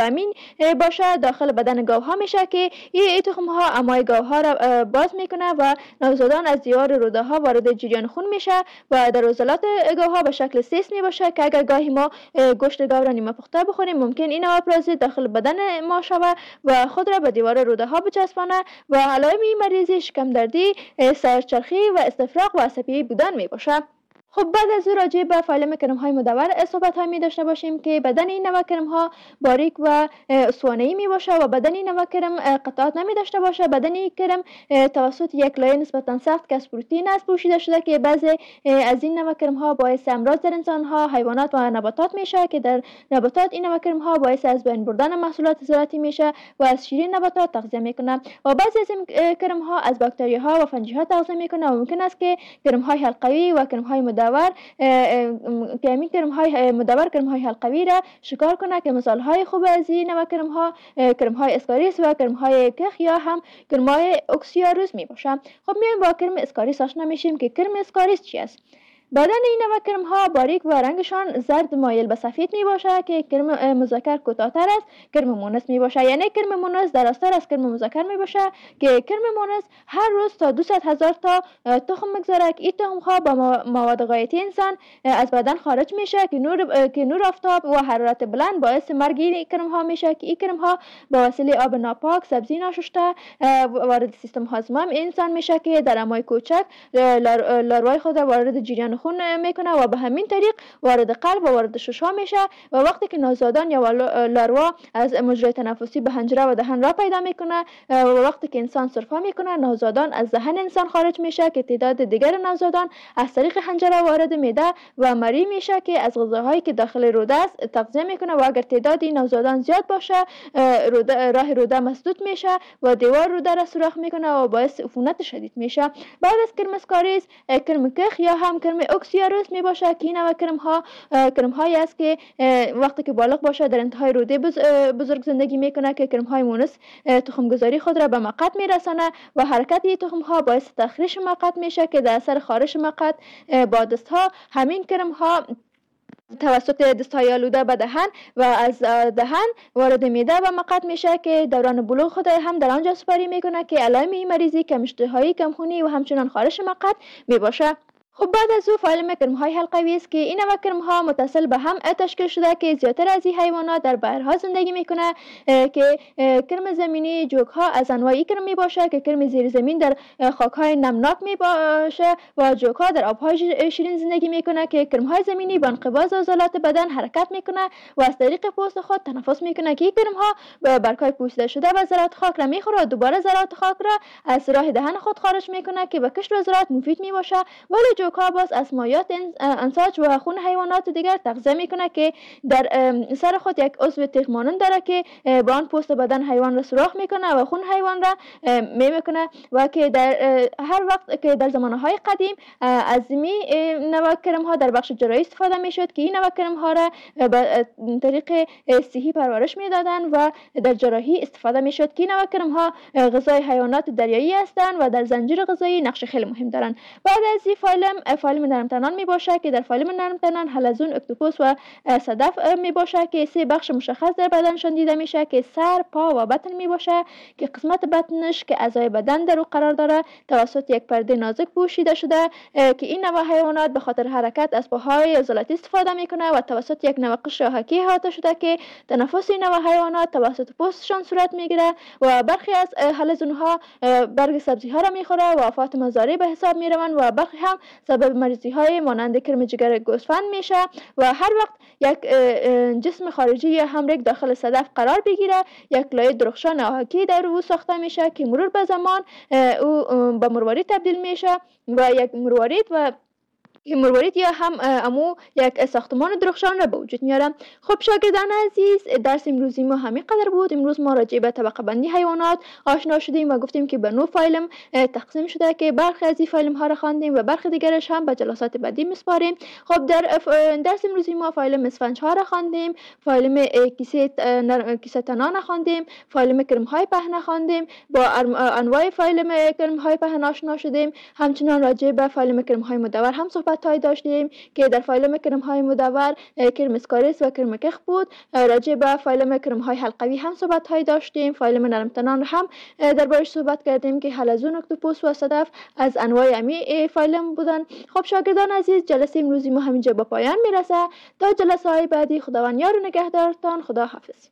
باشه داخل بدن گاوها میشه که این تخم ها امای گاوها را باز میکنه و نوزادان از دیوار روده ها وارد جریان خون میشه و در عضلات گاوها به شکل سیست می باشه که اگر گاهی ما گوشت گاو را نیمه پخته بخوریم ممکن این نوع پرازیت داخل بدن ما شود و خود را به دیوار روده ها بچسبانه و علائم این مریضی شکم دردی، سرچرخی و استفراغ و عصبی بودن می باشه. خب بعد از او راجع به فایلم کرم های مدور صحبت های می داشته باشیم که بدن این نوع کرم ها باریک و اسوانه‌ای می باشه و بدن این نوع کرم قطعات نمی داشته باشه. بدن این کرم توسط یک لایه نسبتا سخت که از پروتئین است پوشیده شده که بعضی از این نوع کرم ها باعث امراض در انسان ها، حیوانات و نباتات میشه که در نباتات این نوع کرم ها باعث از بین بردن محصولات زراعتی میشه و از شیرین نباتات تغذیه میکنه و بعضی از این کرم ها از باکتری ها و فنجی ها تغذیه میکنه و ممکن است که کرم های حلقوی و کرم های مدور که همین کرم های مدور کرم های حلقوی را شکار کنه که مثال های خوب از این نوع کرم های اسکاریس و کرم های کخ یا هم کرم های اکسیاروس می باشه. خب میایم با کرم اسکاریس آشنا میشیم که کرم اسکاریس چی است. بدن این نوع کرم ها باریک و رنگشان زرد مایل به سفید می باشد که کرم مذکر کوتاه‌تر است کرم مونس می باشد. یعنی کرم مونس درازتر از کرم مذکر می باشد که کرم مونس هر روز تا 200,000 تا تخم میگذاره که این تخم ها با مواد غایتی انسان از بدن خارج میشه که نور آفتاب و حرارت بلند باعث مرگ این کرم ها میشه که این کرم ها با وسیله آب ناپاک، سبزی ناشسته وارد سیستم هاضمه انسان میشه که در امای کوچک لاروای خود وارد جریان خون میکنه و به همین طریق وارد قلب و وارد ششها میشه و وقتی که نوزادان یا لاروا از مجرای تنفسی به حنجره و دهن را پیدا میکنه و وقتی که انسان سرفه میکنه نوزادان از دهن انسان خارج میشه که تعداد دیگر نوزادان از طریق حنجره وارد معده و مری میشه که از غذاهایی که داخل روده است تغذیه میکنه و اگر تعداد نوزادان زیاد باشه راه روده مسدود میشه و دیوار روده را سوراخ میکنه و باعث عفونت شدید میشه. بعد از کرم اسکاریس کرم کخ یا هم کرم اکسیاروس می باشه که این نوع کرم هایی است که وقتی که بالغ باشه در انتهای روده بزرگ زندگی میکنه که کرم های مونس تخم گذاری خود را به مقعد میرسانه و حرکت این تخم ها باعث تخریش مقعد میشه که در اثر خارش مقعد با دست ها همین کرم ها توسط دست‌های آلوده به دهن و از دهن وارد معده و مقعد میشه که دوران بلوغ خود هم در آنجا سپری میکنه که علائم این مریضی کم اشتهایی، کم خونی و همچنان خارش مقعد میباشه. خب بعد از او فایل کرم های حلقوی است که این نوع کرم ها متصل به هم تشکیل شده که زیادتر از این حیوانات در بحرها زندگی میکنه که کرم زمینی جوک ها از انواعی کرم می باشه که کرم زیر زمین در خاک های نمناک می باشه و جوک ها در آبهای شیرین زندگی میکنه که کرم های زمینی با انقباض عضلات بدن حرکت میکنه و از طریق پوست خود تنفس میکنه که این کرم ها برگهای پوسیده شده و ذرات خاک را میخوره و دوباره ذرات خاک را از راه دهن خود خارج میکنه که به کشت و زراعت مفید می باشه. ولی جوک ها باز از مایات انساج و خون حیوانات دیگر تغذیه میکنه که در سر خود یک عضو تیغ مانند داره که با آن پوست بدن حیوان را سوراخ میکنه و خون حیوان را میکنه و که در هر وقت که در زمانهای قدیم از می نوع کرم ها در بخش جراحی استفاده میشد که این نوع کرم ها را به طریق صحی پرورش میدادن و در جراحی استفاده میشد که این نوع کرم ها غذای حیوانات دریایی هستند و در زنجیره غذایی نقش خیلی مهم دارند. بعد از این فایلم نرمتنان می باشه که در فایلم نرمتنان حلزون، اکتوپوس و صدف می باشه که سه بخش مشخص در بدنشان دیده میشه که سر، پا و بطن می باشه که قسمت بطنش که اعضای بدن در او قرار داره توسط یک پرده نازک پوشیده شده که این نوع حیوانات به خاطر حرکت از پاهای عضلاتی استفاده میکنه و توسط یک نوع قشر آهکی احاطه شده که تنفس این نوع حیوانات توسط پوستشان صورت میگیره و برخی از حلزون ها برگ سبزی ها را میخوره و آفات مزاری به حساب میروند و برخی هم سبب مریضی های مانند کرم جگر گوسفند میشه و هر وقت یک جسم خارجی یا همرگ داخل صدف قرار بگیره یک لایه درخشان آهکی در او ساخته میشه که مرور به زمان او به مروارید تبدیل میشه و یک مروارید یا هم امو یک ساختمان درخشان را به وجود میارم. خب شاگردان عزیز، درس امروزی ما همین قدر بود. امروز ما راجع به طبقه بندی حیوانات آشنا شدیم و گفتیم که به 9 فایلم تقسیم شده که برخی از این فایلم ها را خواندیم و برخی دیگرش هم به جلسات بعدی میسپاریم. خب در درس امروزی ما فایلم اسفنج ها را خواندیم، فایلم کیسه تنان خواندیم، فایلم کرم های پهن خواندیم، با انواع فایلم کرم های پهن آشنا شدیم. همچنین راجع به فایلم کرم های مدور هم صحبت داشتیم که در فایلم کرم های مدور کرم اسکاریس و کرم کخ بود. راجع به فایلم کرم های حلقوی هم صحبت های داشتیم. فایلم نرمتنان هم دربارش صحبت کردیم که حلزون، اکتوپوس و صدف از انواع امی فایلم بودن. خب شاگردان عزیز، جلسه امروزی ما همینجا به پایان میرسه. تا جلسه های بعدی خداوند یار و نگهدارتان. خدا حافظ.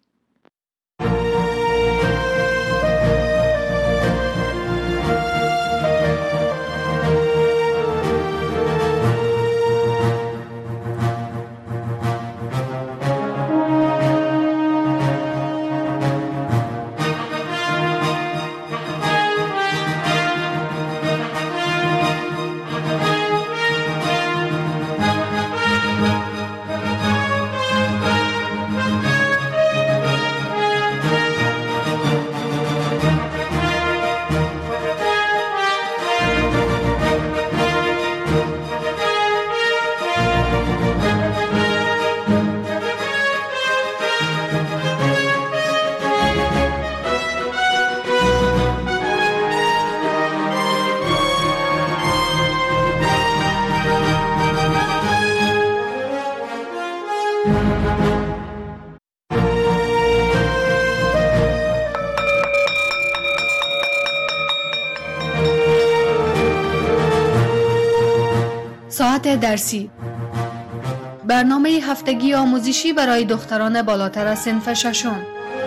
ساعت درسی، برنامه هفتگی آموزشی برای دختران بالاتر از صنف ششم.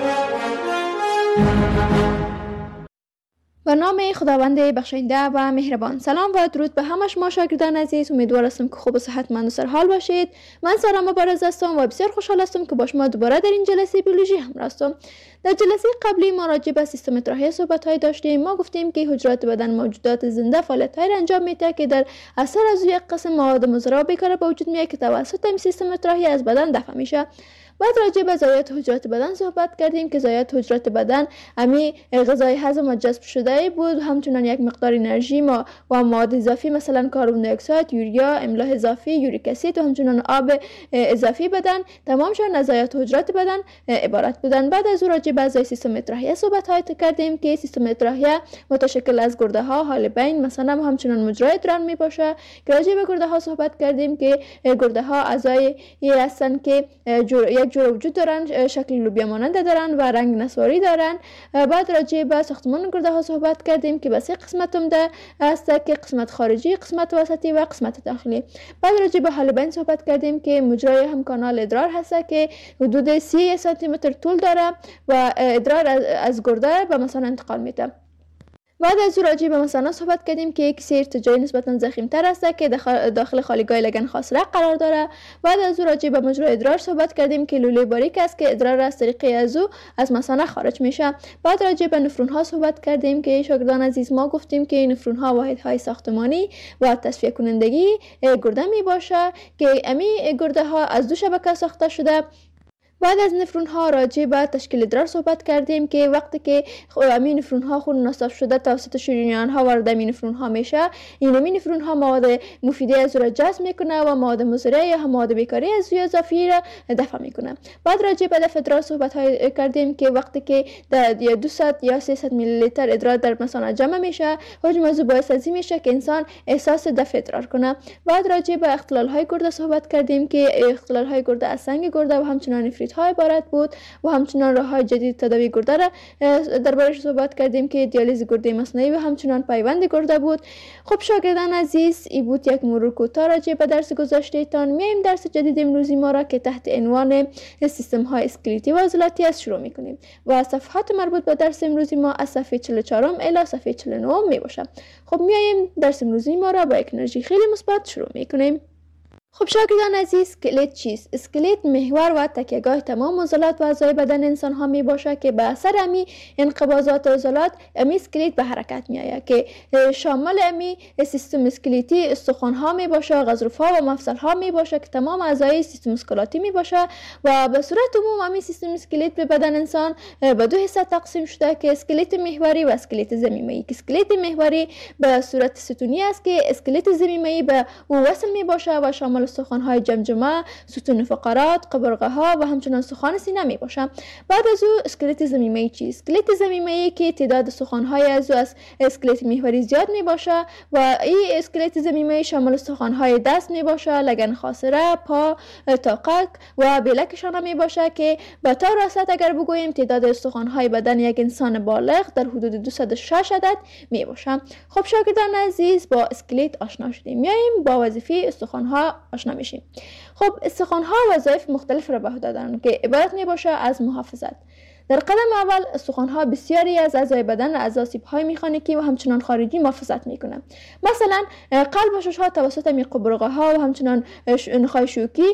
به نام خداوند بخشنده و مهربان. سلام و درود به همه شما شاگردان عزیز. امیدوار هستم که خوب و صحتمند و سرحال باشید. من سارا مبارز هستم و بسیار خوشحال هستم که با شما دوباره در این جلسه بیولوژی همراه هستم. در جلسه قبلی ما راجع به سیستم اطراحی صحبت‌های داشتیم. ما گفتیم که حجرات بدن موجودات زنده فعالیت‌های را انجام میده که در اثر از یک قسم مواد مضر و بیکار به وجود میاد که توسط این سیستم اطراحی از بدن دفع میشه. بعد راجع به ضایعات حجرات بدن صحبت کردیم که ضایعات حجرات بدن امی غذای هضم و جذب شده بود، همچنان یک مقدار انرژی و مواد اضافی مثلا کربن دی اکساید، یوریا، املاح اضافی، یوریک اسید و همچنان آب اضافی بدن تمامشون از ضایعات حجرات بدن عبارت بودن. بعد از راجع به اعضای سیستم اطراحیه صحبت کردیم که سیستم اطراحیه متشکل از گرده ها، حالبین مثلا و همچنان مجرای ادرار می باشه. که راجع به گرده ها صحبت کردیم که گرده ها اعضای هستند که یک جور وجود دارن، شکل لوبیا مانند دارن و رنگ نسواری دارن. بعد راجع به ساختمان گرده ها صحبت کردیم که به سه قسمت عمده است که قسمت خارجی، قسمت وسطی و قسمت داخلی. بعد راجع به حالبین صحبت کردیم که مجرای هم کانال ادرار هست که حدود 30 سانتی متر طول داره و ادرار از گرده به مثانه انتقال میده. بعد از راجع به مثانه صحبت کردیم که یک سری ارتجاعی نسبتا ضخیم‌تر است که داخل خالیگاه لگن خاصره قرار داره. بعد از راجع به مجرای ادرار صحبت کردیم که لوله باریک است که ادرار از طریق ازو از مثانه خارج میشه. بعد راجع به نفرون ها صحبت کردیم که شاگردان عزیز ما گفتیم که نفرون ها واحدهای ساختمانی و تصفیه کنندگی گرده می باشه که امی گرده ها از دو شبکه ساخته شده. بعد از نفرون ها راجع به تشکیل ادرار صحبت کردیم که وقتی که امین نفرون ها خون نصف شده توسط شریان ها وارد امین نفرون ها میشه، این امین نفرون ها مواد مفیده از را جذب میکنه و مواد مضره یا مواد بیکاری از اضافی را دفع میکنه. بعد راجع به دفع ادرار صحبت کردیم که وقتی که در 200 یا 300 میلی لیتر ادرار در مثانه جمع میشه، حجم از باعث از این میشه که انسان احساس دفع ادرار کنه. بعد راجع به اختلال های گرده صحبت کردیم که اختلال های گرده از سنگ گرده و همچنان نفریت های عبارت بود و همچنان راه‌های جدید تداوی گرده را دربارش صحبت کردیم که دیالیز گرده مصنوعی و همچنان پیوند گرده بود. خب شاگردان عزیز، این بود یک مرور کوتاه راجع به درس گذشته تان. میایم درس جدید امروزی ما را که تحت عنوان سیستم های اسکلتی و عضلاتی است شروع میکنیم و صفحات مربوط به درس امروزی ما از صفحه 44 الی صفحه 49 می باشه. خب میایم درس امروزی ما را با یک انرژی خیلی مثبت شروع میکنیم. خب شاگردان عزیز، اسکلت چیست؟ اسکلت محور و تکیهگاه تمام عضلات و اعضای بدن انسان ها می باشه که به اثر امی انقباضات عضلات امی اسکلت به حرکت می آید که شامل امی سیستم اسکلتی استخوان ها می باشه، غضروف ها و مفصل ها می باشه که تمام اعضای سیستم اسکلاتی می باشه و به صورت عموم امی سیستم اسکلت به بدن انسان به دو حصه تقسیم شده که اسکلت محوری و اسکلت ضمیمه‌ای. که اسکلت محوری به صورت ستونی است که اسکلت ضمیمه‌ای به او وصل می باشه و شامل استخوان‌های جمجمه، ستون فقرات، قبرقه ها و همچنان استخوان سینه می باشه. بعد از او اسکلت ضمیمه‌ای چیست؟ اسکلت ضمیمه‌ای که تعداد استخوان‌های از او از اسکلت محوری زیاد می باشه و این اسکلت ضمیمه‌ای شامل استخوان‌های دست می باشه، لگن خاصره، پا، طاقک و بلکشان می باشه که به طور راست اگر بگوییم تعداد استخوان‌های بدن یک انسان بالغ در حدود 206 عدد می باشه. خب شاگردان عزیز، با اسکلت آشنا شدیم. میایم با وظیفه استخوان‌ها آشنا میشیم. خب استخوان‌ها وظایف مختلف را به عهده دارند که عبارت می باشه از محافظت. در قدم اول استخوان‌ها بسیاری از اعضای بدن از آسیب‌های مکانیکی و همچنان خارجی محافظت می‌کنند. مثلا قلب و شش‌ها توسط قبرقه‌ها و همچنان نخاع شوکی،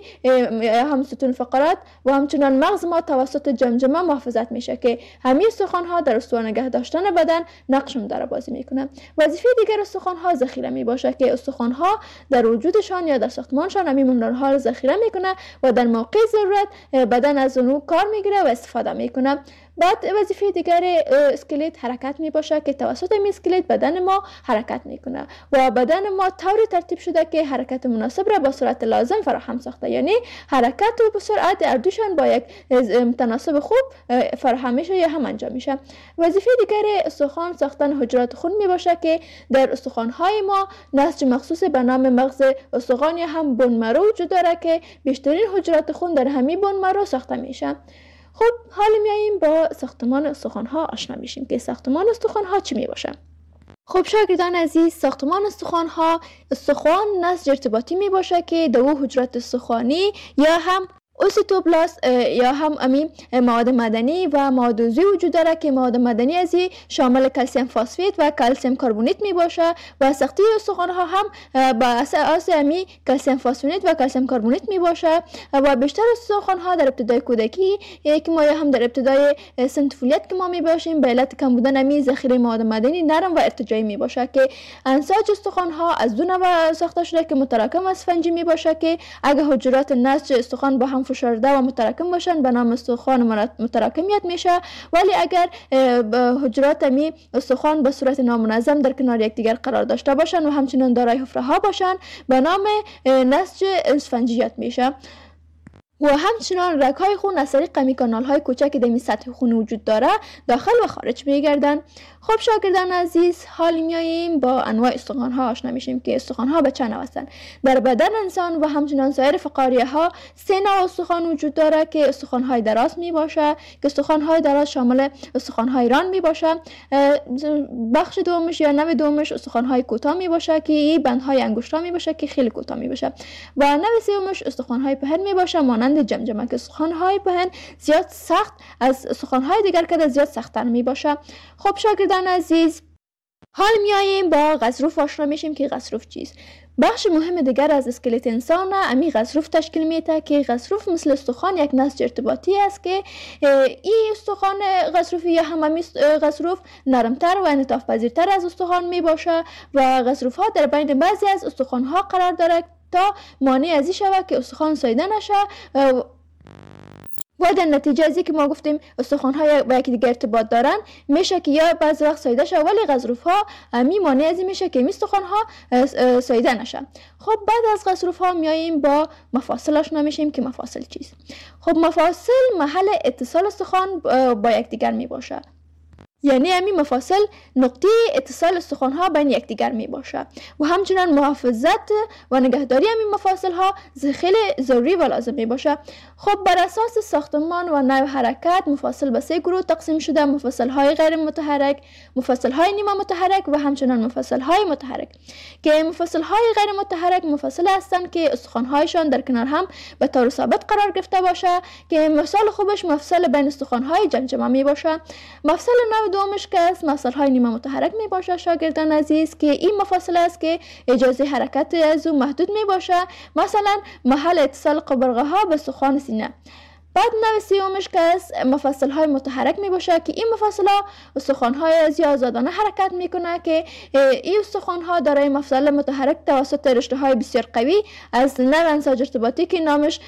هم ستون فقرات و همچنان مغز ما توسط جمجمه محافظت میشه که همین استخوان‌ها در استوار نگه داشتن بدن نقش مدار بازی می‌کنند. وظیفه دیگر استخوان‌ها ذخیره میباشه که استخوان‌ها در وجودشان یا در ساختمانشان همین مینرال‌ها را ذخیره می‌کنه و در موقع ضرورت بدن از اون کار می‌گیره و استفاده می‌کنه. بعد وظیفه دیگر اسکلت حرکت می باشه که توسط این اسکلت بدن ما حرکت میکنه و بدن ما طوری ترتیب شده که حرکت مناسب را با سرعت لازم فراهم ساخته، یعنی حرکت و سرعت اردوشان با یک تناسب خوب فراهم میشه یا هم انجام میشه. وظیفه دیگر استخوان ساختن حجرات خون می باشه که در استخوان های ما نسج مخصوص به نام مغز استخوان یا هم بون مرو وجود داره که بیشترین حجرات خون در همین بون مرو ساخته میشه. خب حالا میاییم با ساختمان استخوان‌ها آشنا میشیم که ساختمان استخوان‌ها چی میباشه. خب شاگردان عزیز، ساختمان استخوان نسج ارتباطی می باشه که دو حجرات استخوانی یا هم اوسیتوبلاست یا هم امی مواد مدنی و مواد عضوی وجود داره که مواد مدنی ازی شامل کلسیم فسفید و کلسیم کربونیت می باشه و ساخته استخوان ها هم با اساس امی کلسیم فسفید و کلسیم کربونیت می باشه و بیشتر استخوان ها در ابتدای کودکی که ما هم در ابتدای سن طفولیت که ما می باشیم به علت کم بودن امی ذخیره مواد مدنی نرم و ارتجاعی می باشه که انساج استخوان ها از دو نوع ساخته شده که متراکم و اسفنجی می باشه که اگه حجرات نسج استخوان با هم فشرده و متراکم باشن به نام استخوان متراکمیت میشه، ولی اگر حجرات امی استخوان به صورت نامنظم در کنار یکدیگر قرار داشته باشن و همچنین دارای حفره ها باشن به نام نسج اسفنجیت میشه. و همچنان رگ‌های خون از طریق امی کانال‌های کوچک که در سطح خون وجود داره داخل و خارج میگردن. خب شاگردان عزیز، حال میاییم با انواع استخوان‌ها آشنا میشیم که استخوان‌ها به چند نوع هستند. در بدن انسان و همچنان سایر فقاریه‌ها سه نوع استخوان وجود داره که استخوان‌های دراز میباشه که استخوان‌های دراز شامل استخوان‌های ران میباشه. بخش دومش یا نوع دومش استخوان‌های کوتاه میباشه که این بندهای انگشت‌ها میباشه که خیلی کوتاه میباشه و نوع سومش استخوان‌های پهن میباشه مانند جمجمه که استخوان‌های پهن زیاد سخت از استخوان‌های دیگر که زیاد سخت‌تر میباشه. خب شاگردان عزیز، حال میاییم با غضروف آشنا میشیم که غضروف چیست. بخش مهم دیگر از اسکلت انسان امی غضروف تشکیل میده که غضروف مثل استخوان یک نسج ارتباطی است که این استخوان غضروفی یا هم امی غضروف نرمتر و انعطاف پذیرتر از استخوان میباشه و غضروف ها در بین بعضی از استخوان ها قرار داره تا مانع ازی شود که استخوان ساییده نشه و در نتیجه ازی که ما گفتیم استخوان های با یکی دیگه ارتباط دارن میشه که یا بعضی وقت ساییده شه ولی غضروف ها امی مانع ازی میشه که استخوان ها ساییده نشه. خب بعد از غضروف ها میاییم با مفاصل آشنا میشیم که مفاصل چیست. خب مفاصل محل اتصال استخوان با یکدیگر میباشه، یعنی امی مفاصل نقطه اتصال استخوان ها بین یکدیگر می باشه و همچنان محافظت و نگهداری امی مفاصل ها خیلی ضروری و لازم می باشه. خب بر اساس ساختمان و نوع حرکت مفاصل به سه گروه تقسیم شده: مفاصل های غیر متحرک، مفاصل های نیمه متحرک و همچنان مفاصل های متحرک. که مفاصل های غیر متحرک مفاصل هستند که استخوان هایشان در کنار هم به طور ثابت قرار گرفته باشه که مثال خوبش مفصل بین استخوان های جمجمه می باشه. مفصل دومش که است مفصل های نیمه متحرک می باشه شاگردان عزیز که این مفاصل است که اجازه حرکت از اون محدود می باشه، مثلا محل اتصال قبرقه ها به استخوان سینه. بعد نوع سومش که است مفصل های متحرک می باشه که این مفصل ها استخوان های ازی آزادانه حرکت میکنه که این استخوان ها دارای مفصل متحرک توسط رشته های بسیار قوی از نوع انساج ارتباطی که نامش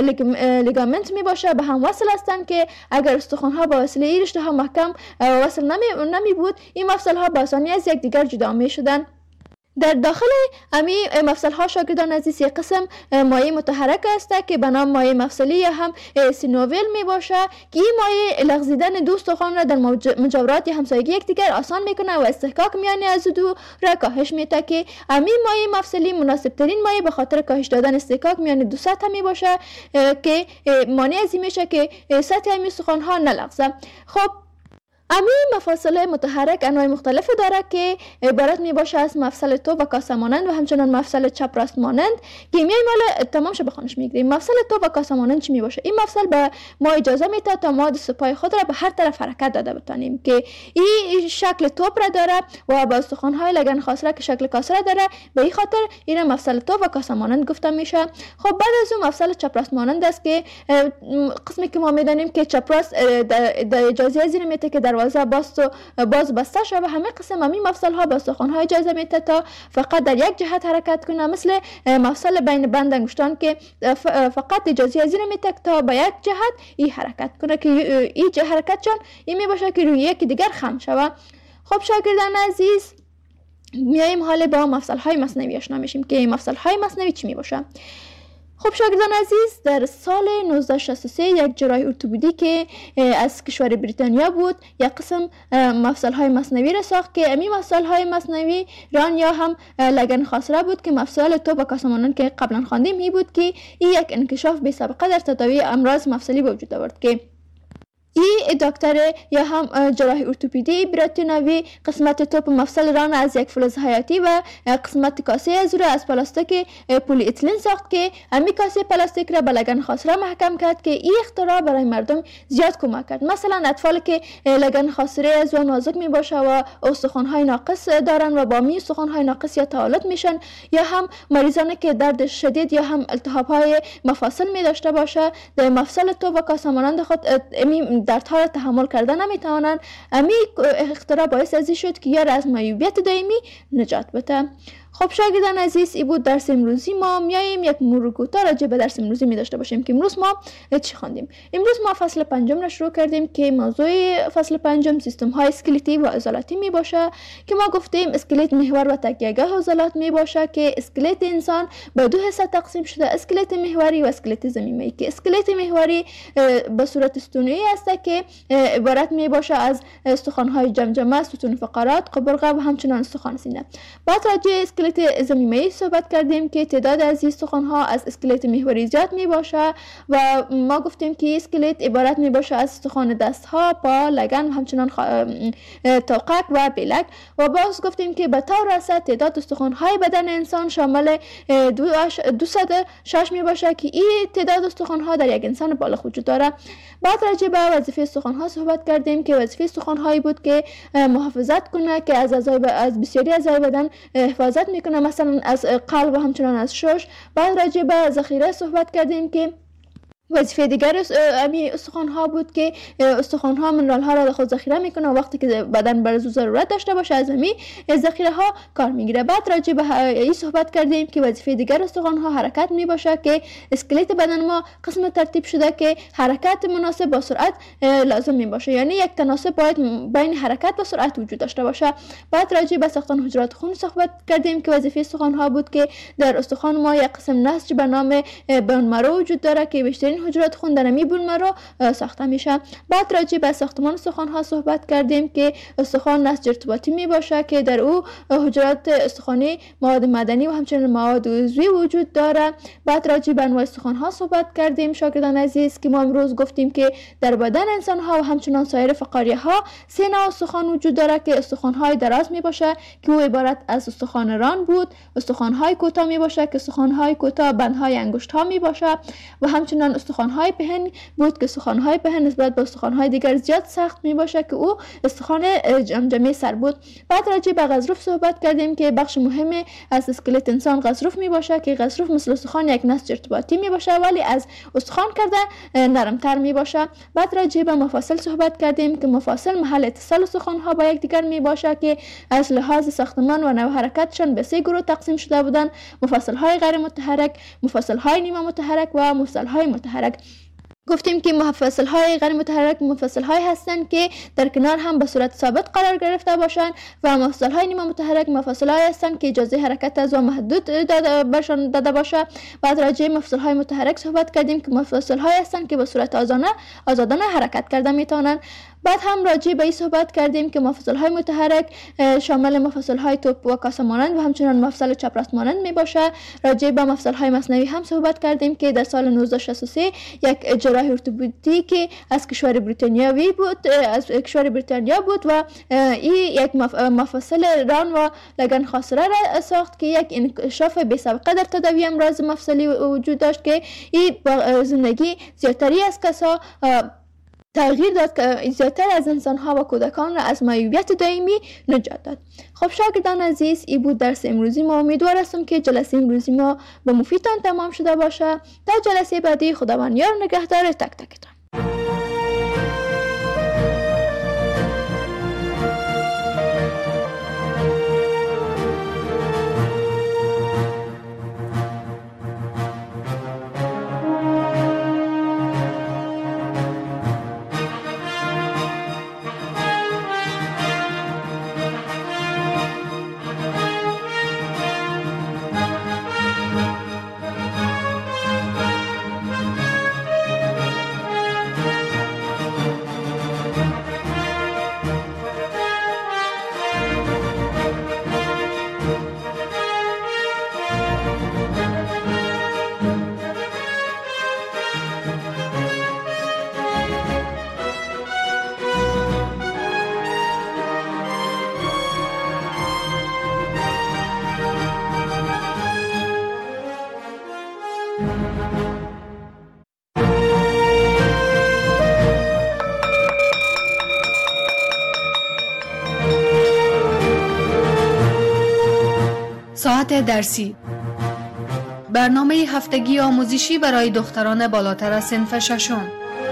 لیگامنت می باشه به هم وصل هستند که اگر استخوان ها با وسیله این رشته ها محکم وصل نمی بود این مفصل ها با آسانی از یکدیگر جدا می شدن. در داخل امی مفصل ها شاگردان عزیز یک قسم مایع متحرک است که به نام مایع مفصلی یا هم سینوویل می باشه که این مایع لغزیدن دو استخوان را در مجاورات همسایگی یکدیگر آسان میکنه و استحکاک میان از دو را کاهش میده که امی مایع مفصلی مناسب ترین مایع به خاطر کاهش دادن استحکاک میان دو سطح می باشه که مانع ازی میشه که سطح امی استخوان ها نلغزه. خب امی مفاصل متحرک انواع مختلف داره که عبارت می باشه از مفصل تو و کاسه مانند و همچنان مفصل چپ راست مانند که میای مال تمام شب بخونش میگیریم. مفصل تو و کاسه مانند چی می باشه؟ این مفصل به ما اجازه میده تا ما دست پای خود را به هر طرف حرکت داده بتانیم که این شکل توپ را داره و با استخوان های لگن خاصره که شکل کاسه را داره، به این خاطر این مفصل تو و کاسه مانند گفته میشه. خب بعد از اون مفصل چپ راست مانند است که قسمی که ما میدانیم که چپ راست در اجازه زیر میته که دروازه باز بسته شده و همه قسم امی مفصل ها با استخوان ها اجازه میده تا فقط در یک جهت حرکت کنه، مثل مفصل بین بند انگشتان که فقط اجازه از این میده تا به یک جهت این حرکت کنه که این حرکت جان این می باشه که روی یکی دیگر خم شود. خب شاگردان عزیز، میایم حالا با مفصل های مصنوی آشنا میشیم که مفصل های مصنوی چی می باشه. خب شاگردان عزیز، در سال 1963 یک جراح ارتوپدی که از کشور بریتانیا بود یک قسم مفصل های مصنوی را ساخت که امی مفصل های مصنوی ران یا هم لگن خاصره بود که مفصل تو و کاسه مانند که قبلا خواندیم هی بود که این یک انکشاف بی سابقه در تداوی امراض مفصلی به وجود آورد که این دکتر یا هم جراح ارتوپدی براتینوی قسمت توپ مفصل ران از یک فلز حیاتی و قسمت کاسه از رو از پلاستیک پلی اتیلن ساخت که همین کاسه پلاستیک را به لگن خاصره محکم کرد که این اختراع برای مردم زیاد کمک کرد. مثلا اطفالی که لگن خاصره از و نازک می باشه و استخوان‌های ناقص دارن و با می استخوان‌های ناقص یا تعالت میشن، یا هم مریضانی که درد شدید یا هم التهاب‌های مفاصل می داشته باشه، در مفصل توپ و کاسه مانند خود دردها را تحمل کرده نمیتوانند. همین اختراع باعث ازی شد که یار از معیوبیت دائمی نجات بده. خب شاگردان عزیز، این بود درس امروزی ما. میاییم یک مرور کوتاه راجع به درس امروزی می داشته باشیم که امروز ما چی خواندیم. امروز ما فصل پنجم را شروع کردیم که موضوع فصل پنجم سیستم های اسکلتی و عضلاتی می باشه که ما گفتیم اسکلت محور و تکیه‌گاه عضلات می باشه که اسکلت انسان به دو حصه تقسیم شده، اسکلت محوری و اسکلت ضمیمه‌ای، که اسکلت محوری به صورت استونی است که عبارت می باشه از استخوان‌های جمجمه، ستون فقرات، قبرقه و همچنان استخوان سینه. بعد راجع اسکلت ضمیمه‌ای صحبت کردیم که تعداد از این استخوان‌ها از اسکلت محوری زیاد می باشه و ما گفتیم که اسکلت عبارت می باشه از استخوان دست‌ها، پا، لگن و همچنان توقک و بلک. و باز گفتیم که به طور اساس تعداد استخوان‌های بدن انسان شامل 206 می باشه که این تعداد استخوان‌ها در یک انسان بالغ وجود داره. بعد راجع به وظیفه استخوان‌ها صحبت کردیم که وظیفه استخوان‌هایی بود که محافظت کنه، که از بسیاری اعضای بدن حفاظت میکنه، مثلا از قلب و همچنان از شش. بعد راجع به ذخیره صحبت کردیم که وظیفه دیگر امی استخوان‌ها بود که استخوان‌ها منرال‌ها را در خود ذخیره میکنه و وقتی که بدن برای ضرورت داشته باشه از امی ذخیره‌ها کار میگیره. بعد راجع به این صحبت کردیم که وظیفه دیگر استخوان‌ها حرکت میباشه که اسکلت بدن ما قسم ترتیب شده که حرکت مناسب با سرعت لازم میباشه، یعنی یک تناسب باید بین حرکت و سرعت وجود داشته باشه. بعد راجع به ساختن حجرات خون صحبت کردیم که وظیفه استخوان‌ها بود که در استخوان ما یک قسم نسج به نام بون مرو وجود داره که بیشترین حجرات خون در می بون مرو ساخته میشه. بعد راجع به ساختمان استخوان ها صحبت کردیم که استخوان نسج ارتباطی می باشه که در او حجرات استخوانی، مواد مدنی و همچنین مواد عضوی وجود داره. بعد راجع به انواع استخوان ها صحبت کردیم شاگردان عزیز که ما امروز گفتیم که در بدن انسان ها و همچنین سایر فقاریه ها 3 نوع استخوان وجود داره که استخوان های دراز می باشه که او عبارت از استخوان ران بود، استخوان های کوتاه می باشه که استخوان های کوتاه بندهای انگشت ها می باشه و همچنین استخوان‌های پهن بود که استخوان‌های پهن نسبت به استخوان‌های دیگر زیاد سخت می‌باشه که او استخوان جمجمه سر بود. بعد راجع به غضروف صحبت کردیم که بخش مهمی از اسکلت انسان غضروف می‌باشه که غضروف مثل استخوان یک نسج ارتباطی می‌باشه ولی از استخوان کرده نرم‌تر می‌باشه. بعد راجع به مفاصل صحبت کردیم که مفاصل محل اتصال استخوان‌ها با یکدیگر می‌باشه که از لحاظ ساختمان و نوع حرکتشان به 3 گروه تقسیم شده بودند: مفاصل‌های غیر متحرک، مفاصل‌های نیمه متحرک و مفاصل‌های متحرک. گفتیم که مفاصل‌های غیر متحرک مفاصل‌هایی هستند که در کنار هم به صورت ثابت قرار گرفته باشند و مفاصل‌های نیمه متحرک مفاصل‌هایی هستند که اجازه حرکت از و محدود داده باشه. بعد راجع به مفاصل‌های متحرک صحبت کردیم که مفاصل‌هایی هستند که به صورت آزادانه حرکت کرده میتونن. بعد هم راجع به این صحبت کردیم که مفاصل‌های متحرک شامل مفاصل‌های توپ و کاسه مانند و همچنین مفصل چپ مانند میباشه. راجع به مفصل‌های مصنوی هم صحبت کردیم که در سال 1963 یک جراح ارتوپدی که از کشور بریتانیا بود و این یک مفصل ران و لگن خاصره را ساخت که یک انکشاف بی سابقه در تداوی امراض مفصلی وجود داشت که این با زندگی زیادتری از کسا تغییر داد که زیادتر از انسان‌ها و کودکان را از معیوبیت دائمی نجات داد. خب شاگردان عزیز، این بود درس امروزی ما. امیدوار هستم که جلسه امروزی ما به مفیدتان تمام شده باشه. تا جلسه بعدی، خداوند یار نگهدار تک تکتان. ساعت درسی، برنامه هفتگی آموزشی برای دختران بالاتر از صنف ششم.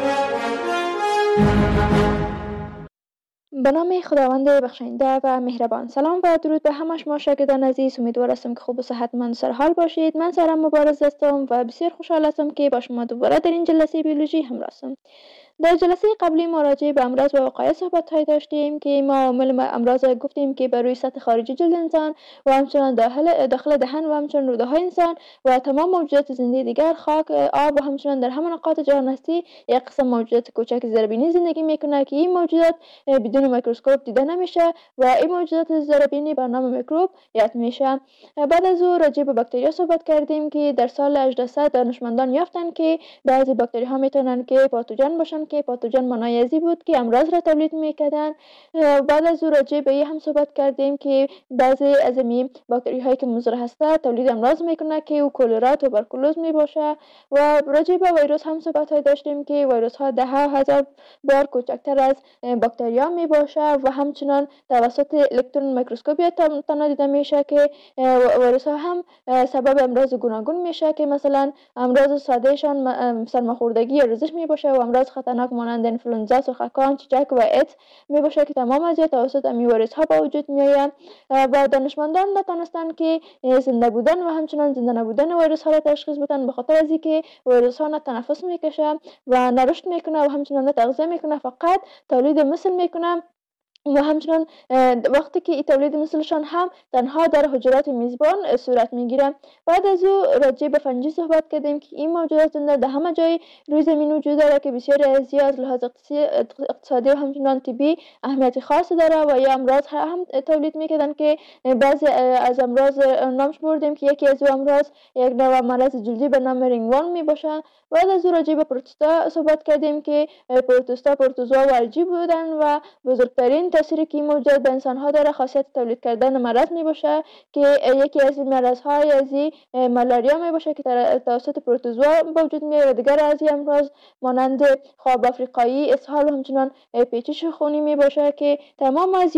به نام خداوند بخشنده و مهربان. سلام و درود به همه شما شاگردان عزیز. امیدوار هستم که خوب و صحتمند و سرحال باشید. من سارا مبارز هستم و بسیار خوشحال هستم که با شما دوباره در این جلسه بیولوژی همراه هستم. در جلسه قبلی ما راجع به امراض و وقایع صحبت داشتیم که ما عوامل امراض گفتیم که بر روی سطح خارجی جلد انسان و همچنان داخل دهن و همچنان روده های انسان و تمام موجودات زنده دیگر، خاک، آب و همچنان در همه نقاط جهان هستی یک قسم موجودات کوچک زیربینی زندگی میکنه که این موجودات بدون میکروسکوپ دیده نمیشه و این موجودات زیربینی به نام میکروب یاد میشه. بعد از او راجع به باکتریا صحبت کردیم که در سال 1800 دانشمندان یافتن که بعضی باکتری ها میتونن که پاتوژن باشن که پاتوژن معنای ازی بود که امراض را تولید میکردن. بعد از او راجع به این هم صحبت کردیم که بعضی از این باکتری هایی که مضر هسته تولید امراض میکنه که او کلرا، توبرکولوز میباشه و راجع به ویروس هم صحبت داشتیم که ویروس ها 10,000 بار کوچکتر از باکتریا میباشه و همچنان توسط الکترون میکروسکوپی تنها دیده میشه که ویروس ها هم سبب امراض گوناگون میشه که مثلا امراض ساده شان سرماخوردگی یا رزش میباشه و امراض خطرناک مانند انفلوئنزا، سوختکان، چیچک و ایدز میباشه که تمام از توسط امی ویروس ها به وجود میآید و دانشمندان نتونستن که زنده بودن و همچنان زنده نبودن ویروس ها را تشخیص بدن به خاطر از اینکه ویروس ها نه تنفس میکشه و نه رشد میکنه و همچنان نه تغذیه میکنه، فقط تولید مثل میکنه و همچنان وقتی که این تولید مثلشان هم تنها در حجرات میزبان صورت میگیره. بعد از او راجع به فنجی صحبت کردیم که این موجودات زنده در همه جای روی زمین وجود داره که بسیاری از از لحاظ اقتصادی و همچنان طبی اهمیت خاصی داره و یا امراض هم تولید میکردن که بعضی از امراض نامش بردیم که یکی از امراض یک نوع مرض جلدی به نام رینگوان میباشه. بعد از او راجع به پروتوزوا صحبت کردیم که پروتوزوا و الژی بودن و بزرگترین تأثیری که این موجودات به انسان ها داره خاصیت تولید کردن مرض می باشه که یکی از این مرض های از مالاریا می باشه که توسط پروتوزوا به وجود میاد و دیگر از این امراض مانند خواب افریقایی، اسهال و همچنان پیچش خونی می باشه که تمام از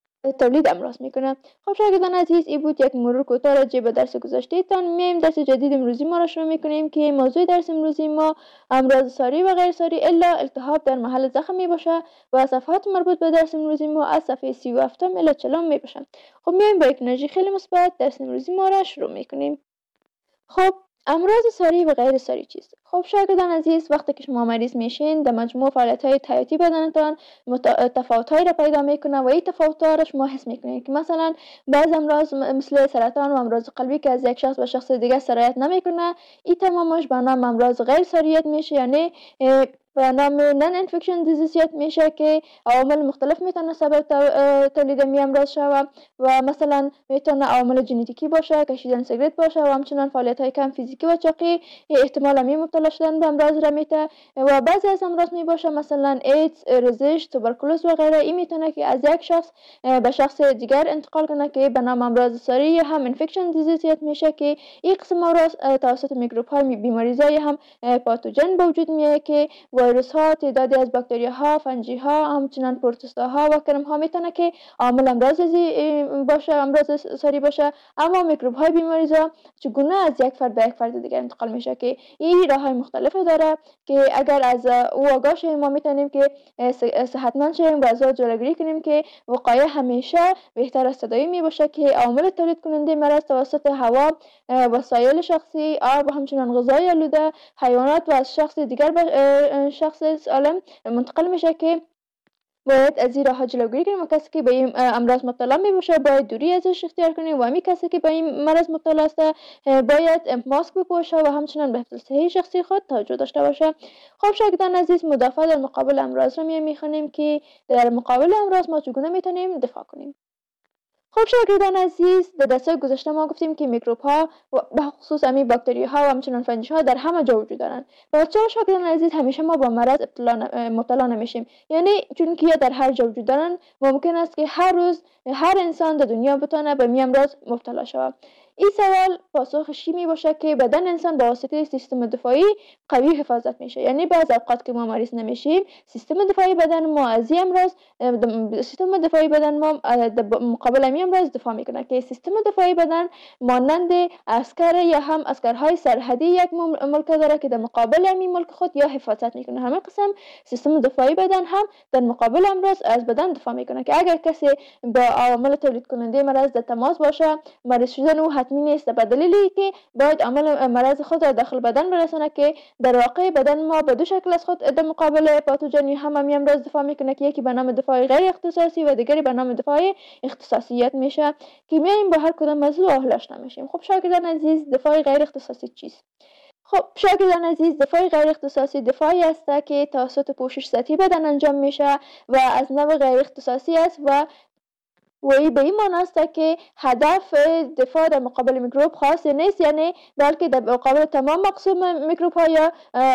تولید امراض میکنه. خب شاگردان عزیز، این بود یک مرور کوتاه راجع به درس گذشته تان. میایم درس جدید امروزی ما را شروع میکنیم که موضوع درس امروزی ما امراض ساری و غیر ساری الا التهاب در محل زخم می باشه و صفحات مربوط به درس امروزی ما از صفحه 37 الی 40 می باشه. خب میایم با یک انرژی خیلی مثبت درس امروزی ما را شروع میکنیم. خب امراض ساری و غیر ساری چیست؟ خب شاگردان عزیز، وقتی که شما مریض میشین در مجموع فعالیت‌های حیاتی بدنتان تفاوت‌هایی را پیدا میکنه و این تفاوت‌ها را شما حس میکنید که مثلا بعض امراض مثل سرطان و امراض قلبی که از یک شخص به شخص دیگه سرایت نمیکنه، این تمامش به نام امراض غیر ساریت میشه، یعنی به نام نان انفکشن دیزیزیت میشه که عوامل مختلف میتونه سبب تولید می امراض شود و مثلا میتونه عوامل ژنتیکی باشه، کشیدن سیگرت باشه و همچنان فعالیت های کم فیزیکی و چاقی احتمال می مبتلا شدن به امراض را میته و بعضی از امراض می باشه مثلا ایدز، رزش، توبرکولوز و غیره. این میتونه که از یک شخص به شخص دیگر انتقال کنه که به نام امراض ساری یا هم انفکشن دیزیزیت میشه که این قسم امراض توسط میکروب های بیماریزای هم پاتوژن به وجود میاد که ویروس ها، تعدادی از باکتریا ها، فنجی ها، همچنان پروتوزوا ها و کرم ها میتونه که عامل امراض باشه، امراض ساری باشه. اما میکروب های بیماریزا چگونه از یک فرد به یک فرد دیگر انتقال میشه که این راه های مختلفی داره که اگر از او آگاه شیم ما میتونیم که صحتمند شیم و از جلوگیری کنیم که وقایع همیشه بهتر از تداوی می باشه که عوامل تولید کننده مرض توسط هوا، وسایل شخصی، آب و همچنان غذای آلوده، حیوانات و از شخص دیگر به شخص سالم منتقل میشه که باید از این راه جلوگیری کنیم و کسی که به این امراض مبتلا می باشه باید دوری ازش اختیار کنیم و همین کسی که به این مرض مبتلا است باید ماسک بپوشه و همچنان به حفظ صحی شخصی خود توجه داشته باشه. خب شاگردان عزیز، مدافع در مقابل امراض رو میخوانیم که در مقابل امراض ما چگونه میتونیم دفاع کنیم. خب شاگردان عزیز، در درس گذشته ما گفتیم که میکروب ها به خصوص همین باکتری ها و همچنان فنجی ها در همه جا وجود دارن. بچه‌ها شاگردان عزیز، همیشه ما با مرض مبتلا نمیشیم، یعنی چون که در هر جا وجود دارن ممکن است که هر روز هر انسان در دنیا بتونه به می امراض مبتلا شود. این سوال پاسخش می باشه که بدن انسان با واسطه سیستم دفاعی قوی حفاظت میشه. یعنی بعض اوقات که ما مریض نمیشیم، سیستم دفاعی بدن ما از این امراض سیستم دفاعی بدن ما مقابل این امراض دفاع میکنه که سیستم دفاعی بدن مانند عسکر یا هم عسکرهای سرحدی یک ملک داره که در مقابل این ملک خود یا حفاظت میکنه. همه قسم سیستم دفاعی بدن هم در مقابل امراض از بدن دفاع میکنه که اگر کسی با عوامل تولید کننده مرض در تماس باشه، مریض شدن او حتمی نیست به دلیلی که باید عامل مرض خود را داخل بدن برسانه که در واقع بدن ما به دو شکل از خود در مقابل پاتوژن هم امراض دفاع میکنه که یکی به نام دفاع غیر اختصاصی و دیگری به نام دفاع اختصاصیت میشه که میایم با هر کدام موضوع آشنا میشیم. خب شاگردان عزیز، دفاع غیر اختصاصی چیست؟ خب شاگردان عزیز، دفاع غیر اختصاصی دفاعی است که توسط پوشش سطحی بدن انجام میشه و از نوع غیر اختصاصی است و این به این معنی است که هدف دفاع در مقابل میکروب خاص نیست، یعنی بلکه در مقابل تمام مقسوم میکروب ها یا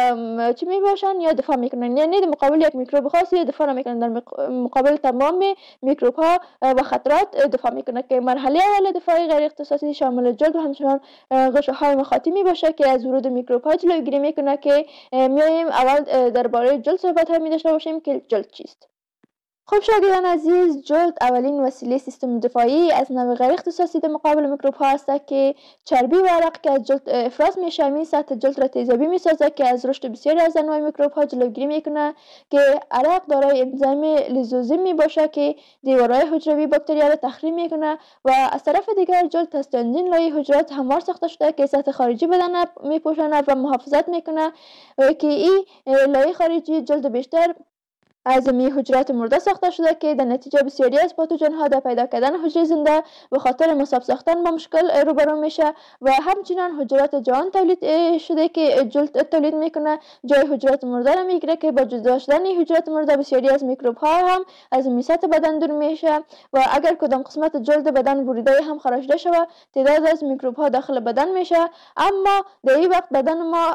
چی می باشن یا دفاع میکنن. یعنی در مقابل یک میکروب خاص یا دفاع میکنن، در مقابل تمام میکروب ها و خطرات دفاع میکنه که مرحله اول دفاع غیر اختصاصی شامل جلد و همچنان غشا های مخاطی می باشه که از ورود میکروب ها جلوگیری میکنه که میایم اول درباره جلد صحبت ها می داشته باشیم که جلد چیست. خب شاگردان عزیز، جلد اولین وسیله سیستم دفاعی از نوع غیر اختصاصی در مقابل میکروب ها است که چربی و عرق که از جلد افراز میشه می سطح جلد را تیزابی میسازه که از رشد بسیاری از انواع میکروب ها جلوگیری میکنه که عرق دارای انزیم لیزوزیم می باشه که دیوارهای حجروی باکتریا را تخریب میکنه و از طرف دیگر جلد از چندین لایه حجرات هموار ساخته شده که سطح خارجی بدن میپوشانه و محافظت میکنه که این لایه خارجی جلد بیشتر از حجرات مرده ساخته شده که در نتیجه بسیاری از پاتوژن ها در پیدا کردن حجره زنده به خاطر مصاب ساختن با مشکل روبرو میشه و همچنان حجرات جوان تولید شده که جلد تولید میکنه جای حجرات مرده را میگیره که با جدا شدن حجرات مرده بسیاری از میکروب ها هم از سطح بدن دور میشه و اگر کدام قسمت جلد بدن بریده هم خارجیده شود تعداد از میکروب ها داخل بدن میشه، اما در این وقت بدن ما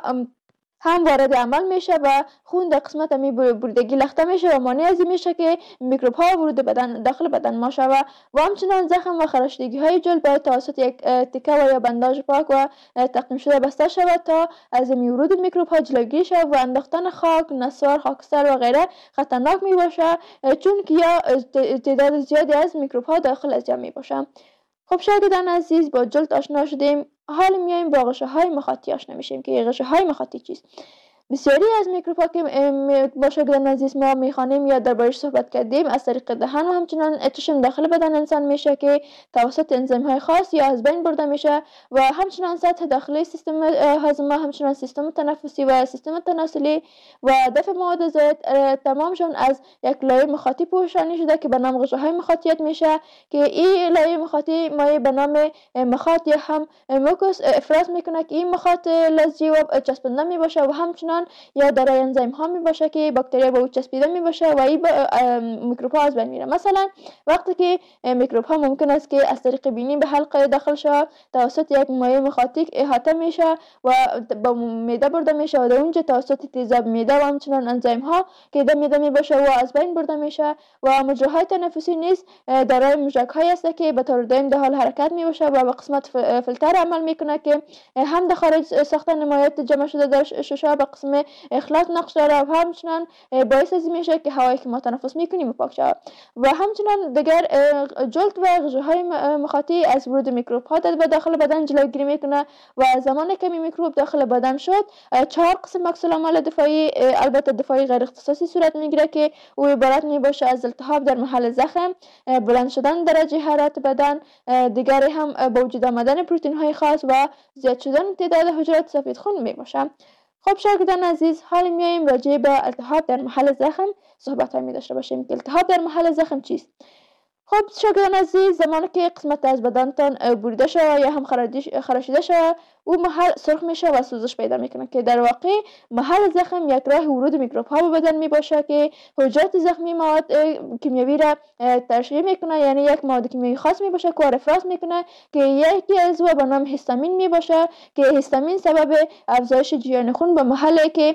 هم وارد عمل میشه و خون در قسمت می بریدگی لخته میشه و مانع از این میشه که میکروب ها ورود بدن داخل بدن ما شود و همچنان زخم و خراشیدگی های جلد باید توسط یک تکه و یا بنداژ پاک و تعقیم شده بسته شود تا از ورود میکروب ها جلوگیری شود و انداختن خاک، نسوار، خاکستر و غیره خطرناک می باشه چون که یا تعداد زیادی از میکروب ها داخل از جمع می باشه. خب شاگردان عزیز، با جلد آشنا شدیم، حال میایم با غشاهای مخاطی آشنا میشیم که غشاهای مخاطی چیست. بسیاری از میکروب ها که با شاگردان عزیز ما میخوانیم یا دربارش صحبت کردیم از طریق دهن و همچنان چشم داخل بدن انسان میشه که توسط انزیم های خاص یا از بین برده میشه و همچنان سطح داخلی سیستم هاضمه، همچنان سیستم تنفسی و سیستم تناسلی و دفع مواد زائد تمامشون از یک لایه مخاطی پوشانی شده که به نام غشاهای مخاطیت میشه که این لایه مخاطی مایع به نام مخاط یا هم موکوس افراز میکنه که این مخاط لزجی و چسبنده میباشه و همچنان یا دارای انزیم ها می باشه که باکتریا به او چسبیده می باشه و این میکروب ها از بین میره. مثلا وقتی که میکروب ها ممکن است که از طریق بینی به حلقه داخل شود توسط یک مایع مخاطی احاطه میشه و با معده برده میشه و در اونجا توسط تیزاب معده و همچنان انزیم ها که در معده می باشه و از بین برده میشه و مجراهای تنفسی نیز دارای مژگان هایی است که به طور دائم در حال حرکت می باشه و به قسمت فیلتر عمل میکنه که هم در خارج ساختن مایعات جمع شده در ششا به قسم اخلاط نقش داره و همچنان باعث از میشه که هوایی که ما تنفس میکنیم پاک شود و همچنان دیگر جلد و غشاهای مخاطی از ورود میکروب ها در داخل بدن جلوگیری میکنه و زمانی که میکروب داخل بدن شد 4 قسم عکس العمل دفاعی البته دفاعی غیر اختصاصی صورت میگیره که او عبارت میباشه از التهاب در محل زخم، بلند شدن درجه حرارت بدن، دیگری هم با وجود آمدن پروتئین های خاص و زیاد شدن تعداد حجرات سفید خون میباشه. خب شاگردان عزیز، حالا میایم راجع به التهاب در محل زخم صحبت می داشته باشیم که التهاب در محل زخم چیست. خب شاگردان عزیز، زمانی که قسمت از بدنتان بریده شود یا هم خراشیده شود او محل سرخ میشه و سوزش پیدا میکنه که در واقع محل زخم یک راه ورود میکروب ها به بدن میباشه که حجرات زخمی مواد کیمیایی را ترشح میکنه، یعنی یک مواد کیمیایی خاص میباشه که افراز میکنه که یکی از او به نام هیستامین میباشه که هیستامین سبب افزایش جریان خون به محلی که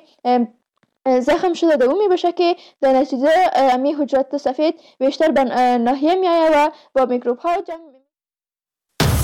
زخم شده در اون میباشه که در نتیجه امی حجرات سفید بیشتر به ناحیه میآید و با میکروب ها جمع